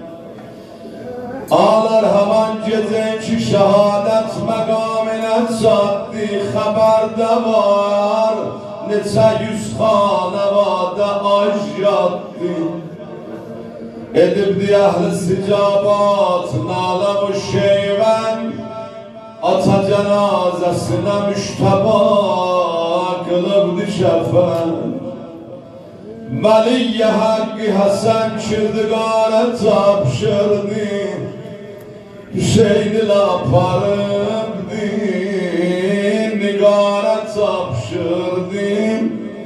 Ağlar haman gece ki şehadet mekamine çattı, haberde var. Neçə yüz xanəvada ac yatdı. Edibdi əhl-i sicabat, naləm-ü şeyvən. ata cenazesine müşteba kılıbdı şefen. Veliye Hakkı Hasan Kirdigara tapşırdı, Hüseyin'i laparıbdı, Nigara tapşırdı.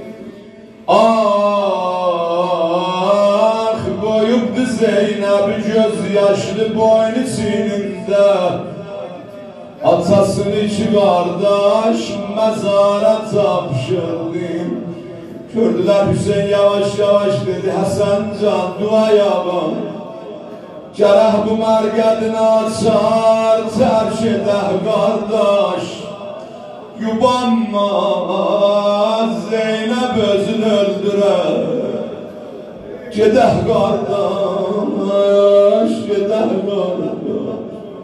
Ah koyupdu Zeynep'i gözyaşlı boynu sininde, atasını iki kardeş mezara tapşırdı. Gördüler Hüseyin yavaş yavaş dedi, Hasan can duaya bak. Cerrah bu mergadını açar, terk eder kardeş. Yubanmaz Zeynep özünü öldürer. Gedeh kardeş, gedeh kardeş.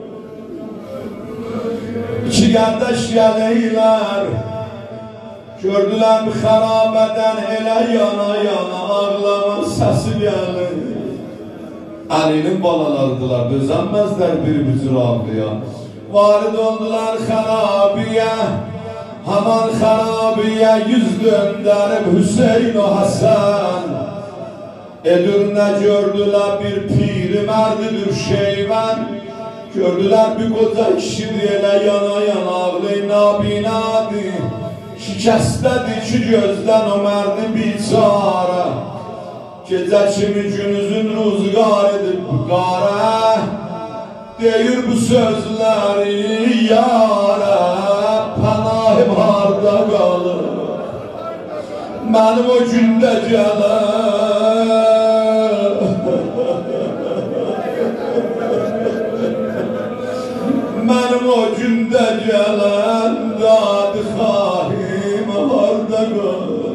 İki kardeş geleyler, gördüler bir harabeden elə yana yana ağlama sesi gelir. Ali'nin balalarıdılar, dözənməzlər bir-bir ağlıya. Varid oldular harabiye, haman harabiye yüz döndürüp Hüseyin o Hasan. Edirne gördüler bir piri merdidir şeyven. Gördüler bir koca kişidir elə yana yana ağlayı nabinadi. Şikəstədi ki gözdən o mərdi biçara. Gecə kimi günüzün ruzgar edib bu qara. Deyir bu sözləri yara, pənahim harda qalır mənim o gündə gələr. Mənim o gündə gələn dadı xahim harda qalır.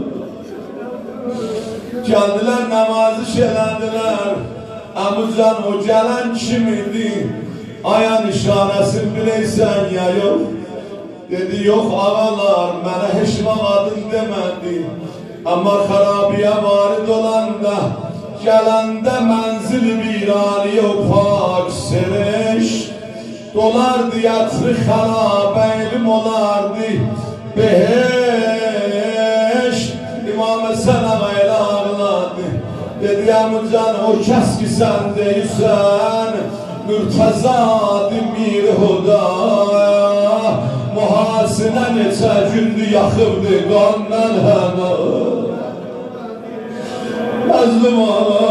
Gəldilər namazı şələdilər, Əbucan o gələn kim idi? Ayan işarəsin bileysən ya yox? Dedi yox ağalar, mənə heç vaxtın demədi. Amma xarabiyə varid olanda, gələndə mənzil virani o pak sereş. Dolardı yatırı xarabə elim olardı beheş. İmam Həsən ağa elə ağladı. Dedi Əbucan o kəs ki sən deyirsən, Mürtəzad-ı Mirhuda Muhasinə neçə gündür yaxıbdı qandan həna. Məzlum ana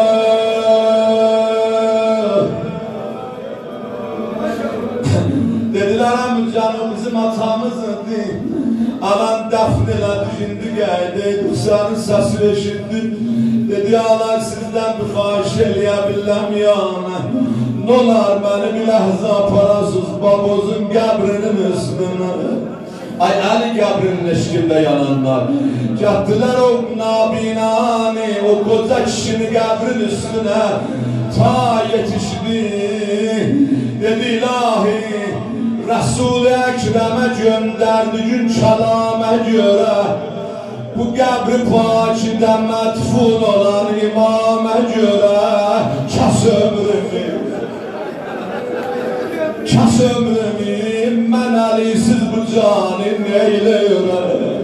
dedilər Əbucan o bizim atamızdı. Alan dəfn elədi, şimdi gəldi, Hüseyin'in səsini eşitdi. Dedi Allah sizdən bir xahiş eləyə biləm yana. Nolar beni bir ləhzə aparasız babozun qəbrinin üstünə. Ay Ali qəbrinin eşkində yananlar. Gətdilər o nabinani, o koca kişinin qəbrin üstünə. Ta yetişdi, dedi ilahi, Resul-i Ekrem'e gönderdi gün çalama göre. Bu qəbri pakide mədfun olan imama göre. Kəs ömrümü, kəs ömrümü, mən əlisiz bu cani neyləyirəm.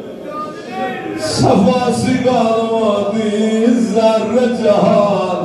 Safası qalmadı zərrə cahan,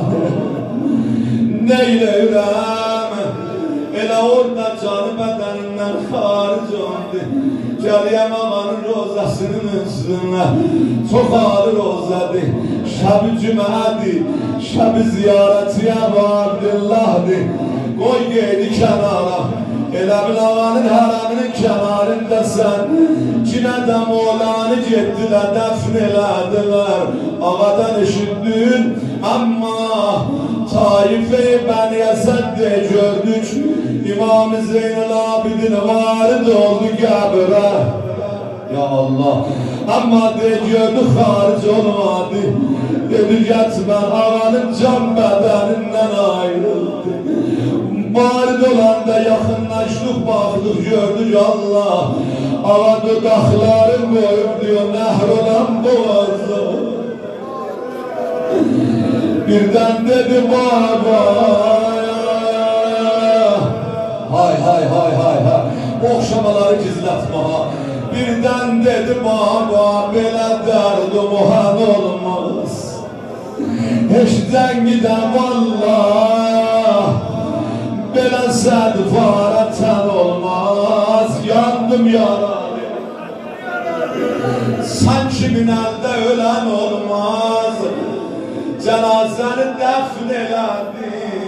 neyləyirəm. Elə orada canı bədənindən xaric oldu. Gəliyəm ağanın rozasının üstünə. Çox ağır rozadır. Şəb-i cümədir, şəb-i ziyarətiyə vardillahdır. Qoy qeydi kənara. Elə bil ağanın hərəminin kənarındasən. Cinə də Molanı getdilər, dəfn elədilər. Ağadan eşitdin, amma Taif-i Bəni Əsəd de gördük. İmam-ı Zeynel Abidin varid oldu qəbrə. Ya Allah, amma de gördü xaric olmadı. Dedi getmən ağanın can bədənindən ayrıldı. Varid olanda yaxınlaşdıq, baxdıq, gördük Allah. Ağa dodaqların qoyub diyor, nəhr olan boğazda. Birden dedi baba, hay hay hay hay hay. oxşamaları gizlətməha. Birdən dedi baba, belə dərdi muhan olmaz. Heç cəngidən vallah, belə sədfara tən olmaz. Yandım yaralı, sanki minəldə ölən olmaz. Cənazəni dəfn elədi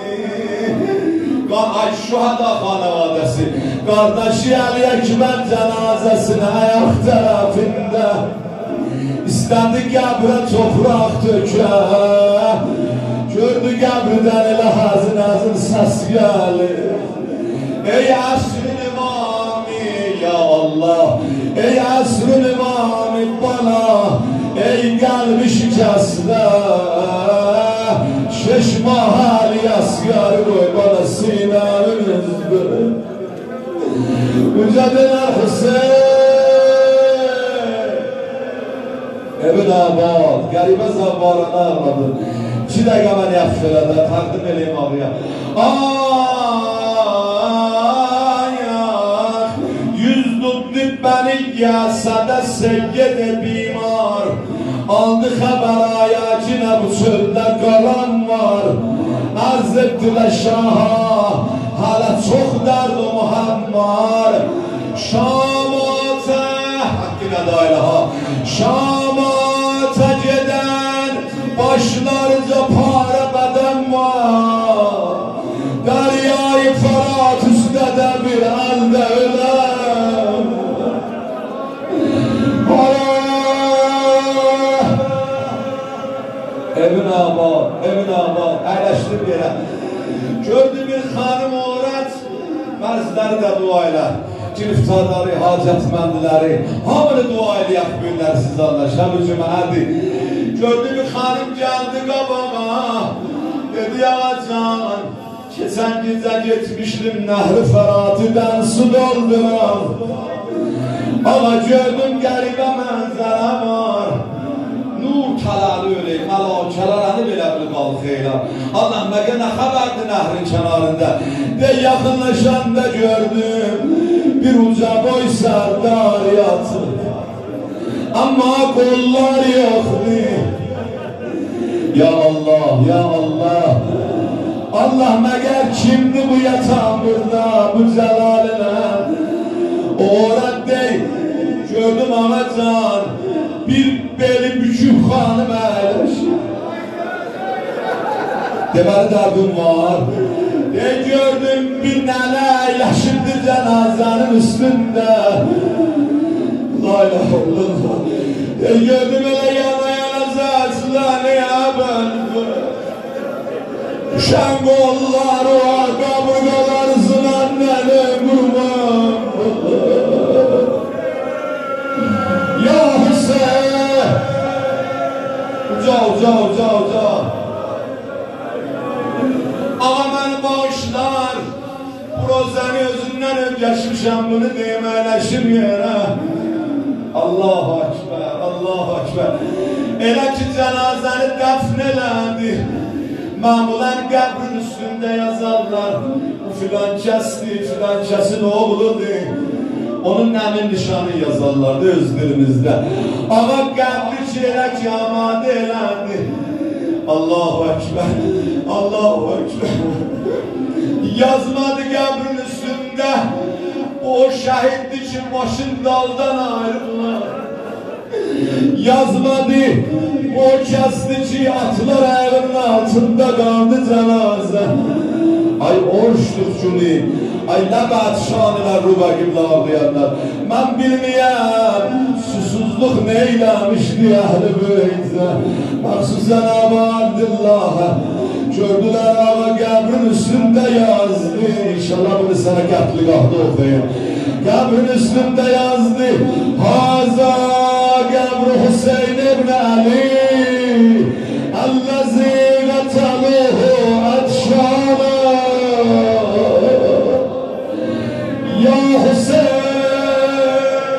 Ay Şühada xanavadəsi, qardaşı Əli Əkbər cənazəsini ayaq tərəfində istədi qəbrə topraq tökə. Gördü qəbrdən elə həzin-həzin səs gəlir. Ey əsrin imami ya Allah, ey əsrin imami bana, ey qəlbi şikəsdə şeş mahal yaskar koy bana sinemin üzbü. Mücadele Hüseyin Ebn Abad Garibe zavarını ağladı. İki dakika beni yapşırada takdim edeyim ağrıya. Ayak yüz tuttu beni yasada seyyid bimar. Aldı xəbər ayacına bu çöldə qalan var. Arz etdilə şaha, hələ çox dərd o mühəm var. Şamata, haqqına da ilaha, Şamata gedən başlarca para bədən var. Dəryayı Fərat üstədə bir əldə öləm. Evin abad, evin abad, əyləşdir yerə. Gördü bir xanım övrət, mərzləri də dua elə. Giriftarları, hacətməndiləri, hamını dua eləyək bu günlər sizlərlə, şəb-i cüməhədir. Gördü bir xanım gəldi qabağa, dedi ağacan, keçən gecə getmişdim Nəhr-i Fəratidən su dolduran. Ağa gördüm qəribə mənzərə var. Nur talalı öleyim, məlakələrini belə bir qalxıyla. Allah məqə nə xəbərdir nəhrin kənarında. De yaxınlaşanda gördüm, bir uca boy sərdar yatır. Amma qollar yoxdur. Ya Allah, ya Allah. Allah məgər kimdir bu yatan burada, bu cəlalinə? Orad dey, gördüm ağacan, bir beli bükük xanım əyləşir. Deməli dərdim var. De gördüm bir nənə əyləşirdi cənazənin üstündə. La ilahe illallah. De gördüm elə yana yana zəsləni əbəlbə. Düşən qolları var, qaburqaları zınənnəni qurban. Ya Hüseyin, uca uca uca uca. Ağa məni bağışlar, bu rozəni özündən öncəşmişəm, bunu deyim əyləşim yerə. Allahu Ekber, Allahu Ekber. Elə ki cənazəni dəfn elədi, məmulən qəbrin üstündə yazarlar, bu filan kəsdir, filan kəsin oğludur. Onun nəmin nişanı yazarlardı öz dilimizdə. Ağa qəbri ki elə ki amadə eləndi. Allahu Ekber, Allahu Ekber. Yazmadı qəbrin üstündə, o şəhiddi ki başın daldan ayrılar. Yazmadı, o kəsdi ki atlar ayağının altında qaldı cənazə. Ay oruçdur cümli, ay nə bədşanilər rübəqimlə ağlayanlar. Mən bilməyəm, susuzluq neyləmişdi əhli böyücə. Məxsusən Abadillahə, gördülər ağa qəbrin üstündə yazdı. İnşallah bunu sənə qətliqahda oxuyun. Qəbrin üstündə yazdı, Haza qəbri Hüseyin ibn Əli, Əl-ləzi qətəluhu ətşana. Ya Hüseyin.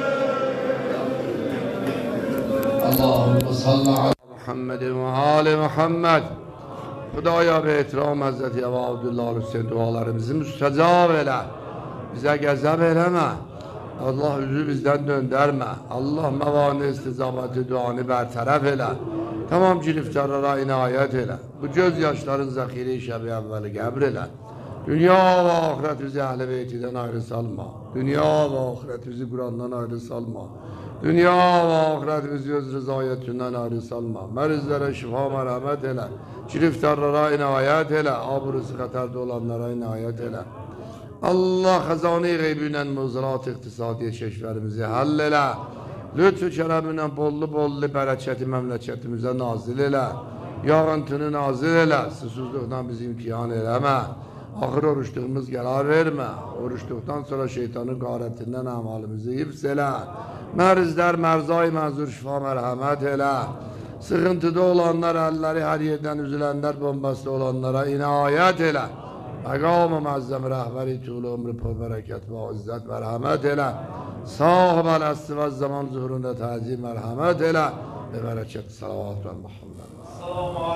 Allahümme salli ala محمد و آل محمد. Xudaya به احترام Hazreti Ebu Abdullah Hüseyin dualarımızı müstecab elə. bize gazap eyleme. Allah yüzü bizden döndürme. Allah mevani istizameti duanı bertaraf eyle. Tamam ciliftarlara inayet eyle. Bu gözyaşların zakiri şebi evveli gebr eyle. Dünya ve ahiret bizi ehl-i beytiden ayrı salma. Dünya ve ahiret bizi Kur'an'dan ayrı salma. Dünya ve ahiret bizi öz rızayetinden ayrı salma. Merizlere şifa merhamet eyle. Ciliftarlara inayet eyle. Abrusu haterde olanlara inayet eyle. Allah hazane-i gaybiyle muzilat iktisadi çeşverimizi halleyle. Lütfü keremine bollu bollu bereketi memleketimize nazil eyle. Yağıntını nazil eyle. Susuzluktan bizi imtihan eyleme. Ahir oruçluğumuz gelar verme. Oruçluktan sonra şeytanın gayretinden amalimizi hifz-eyle. Merizler merzai menzur şifa merhamet eyle. Sıkıntıda olanlar, elleri her yerden üzülenler, bombası olanlara inayet eyle. Mekam-ı muazzem rehberi tuğlu ömrü pür bereket ve izzet merhamet eyle. Sahib el-asr ve zaman zuhurunda tazim merhamet eyle. Ve bereket salavat ve Muhammed.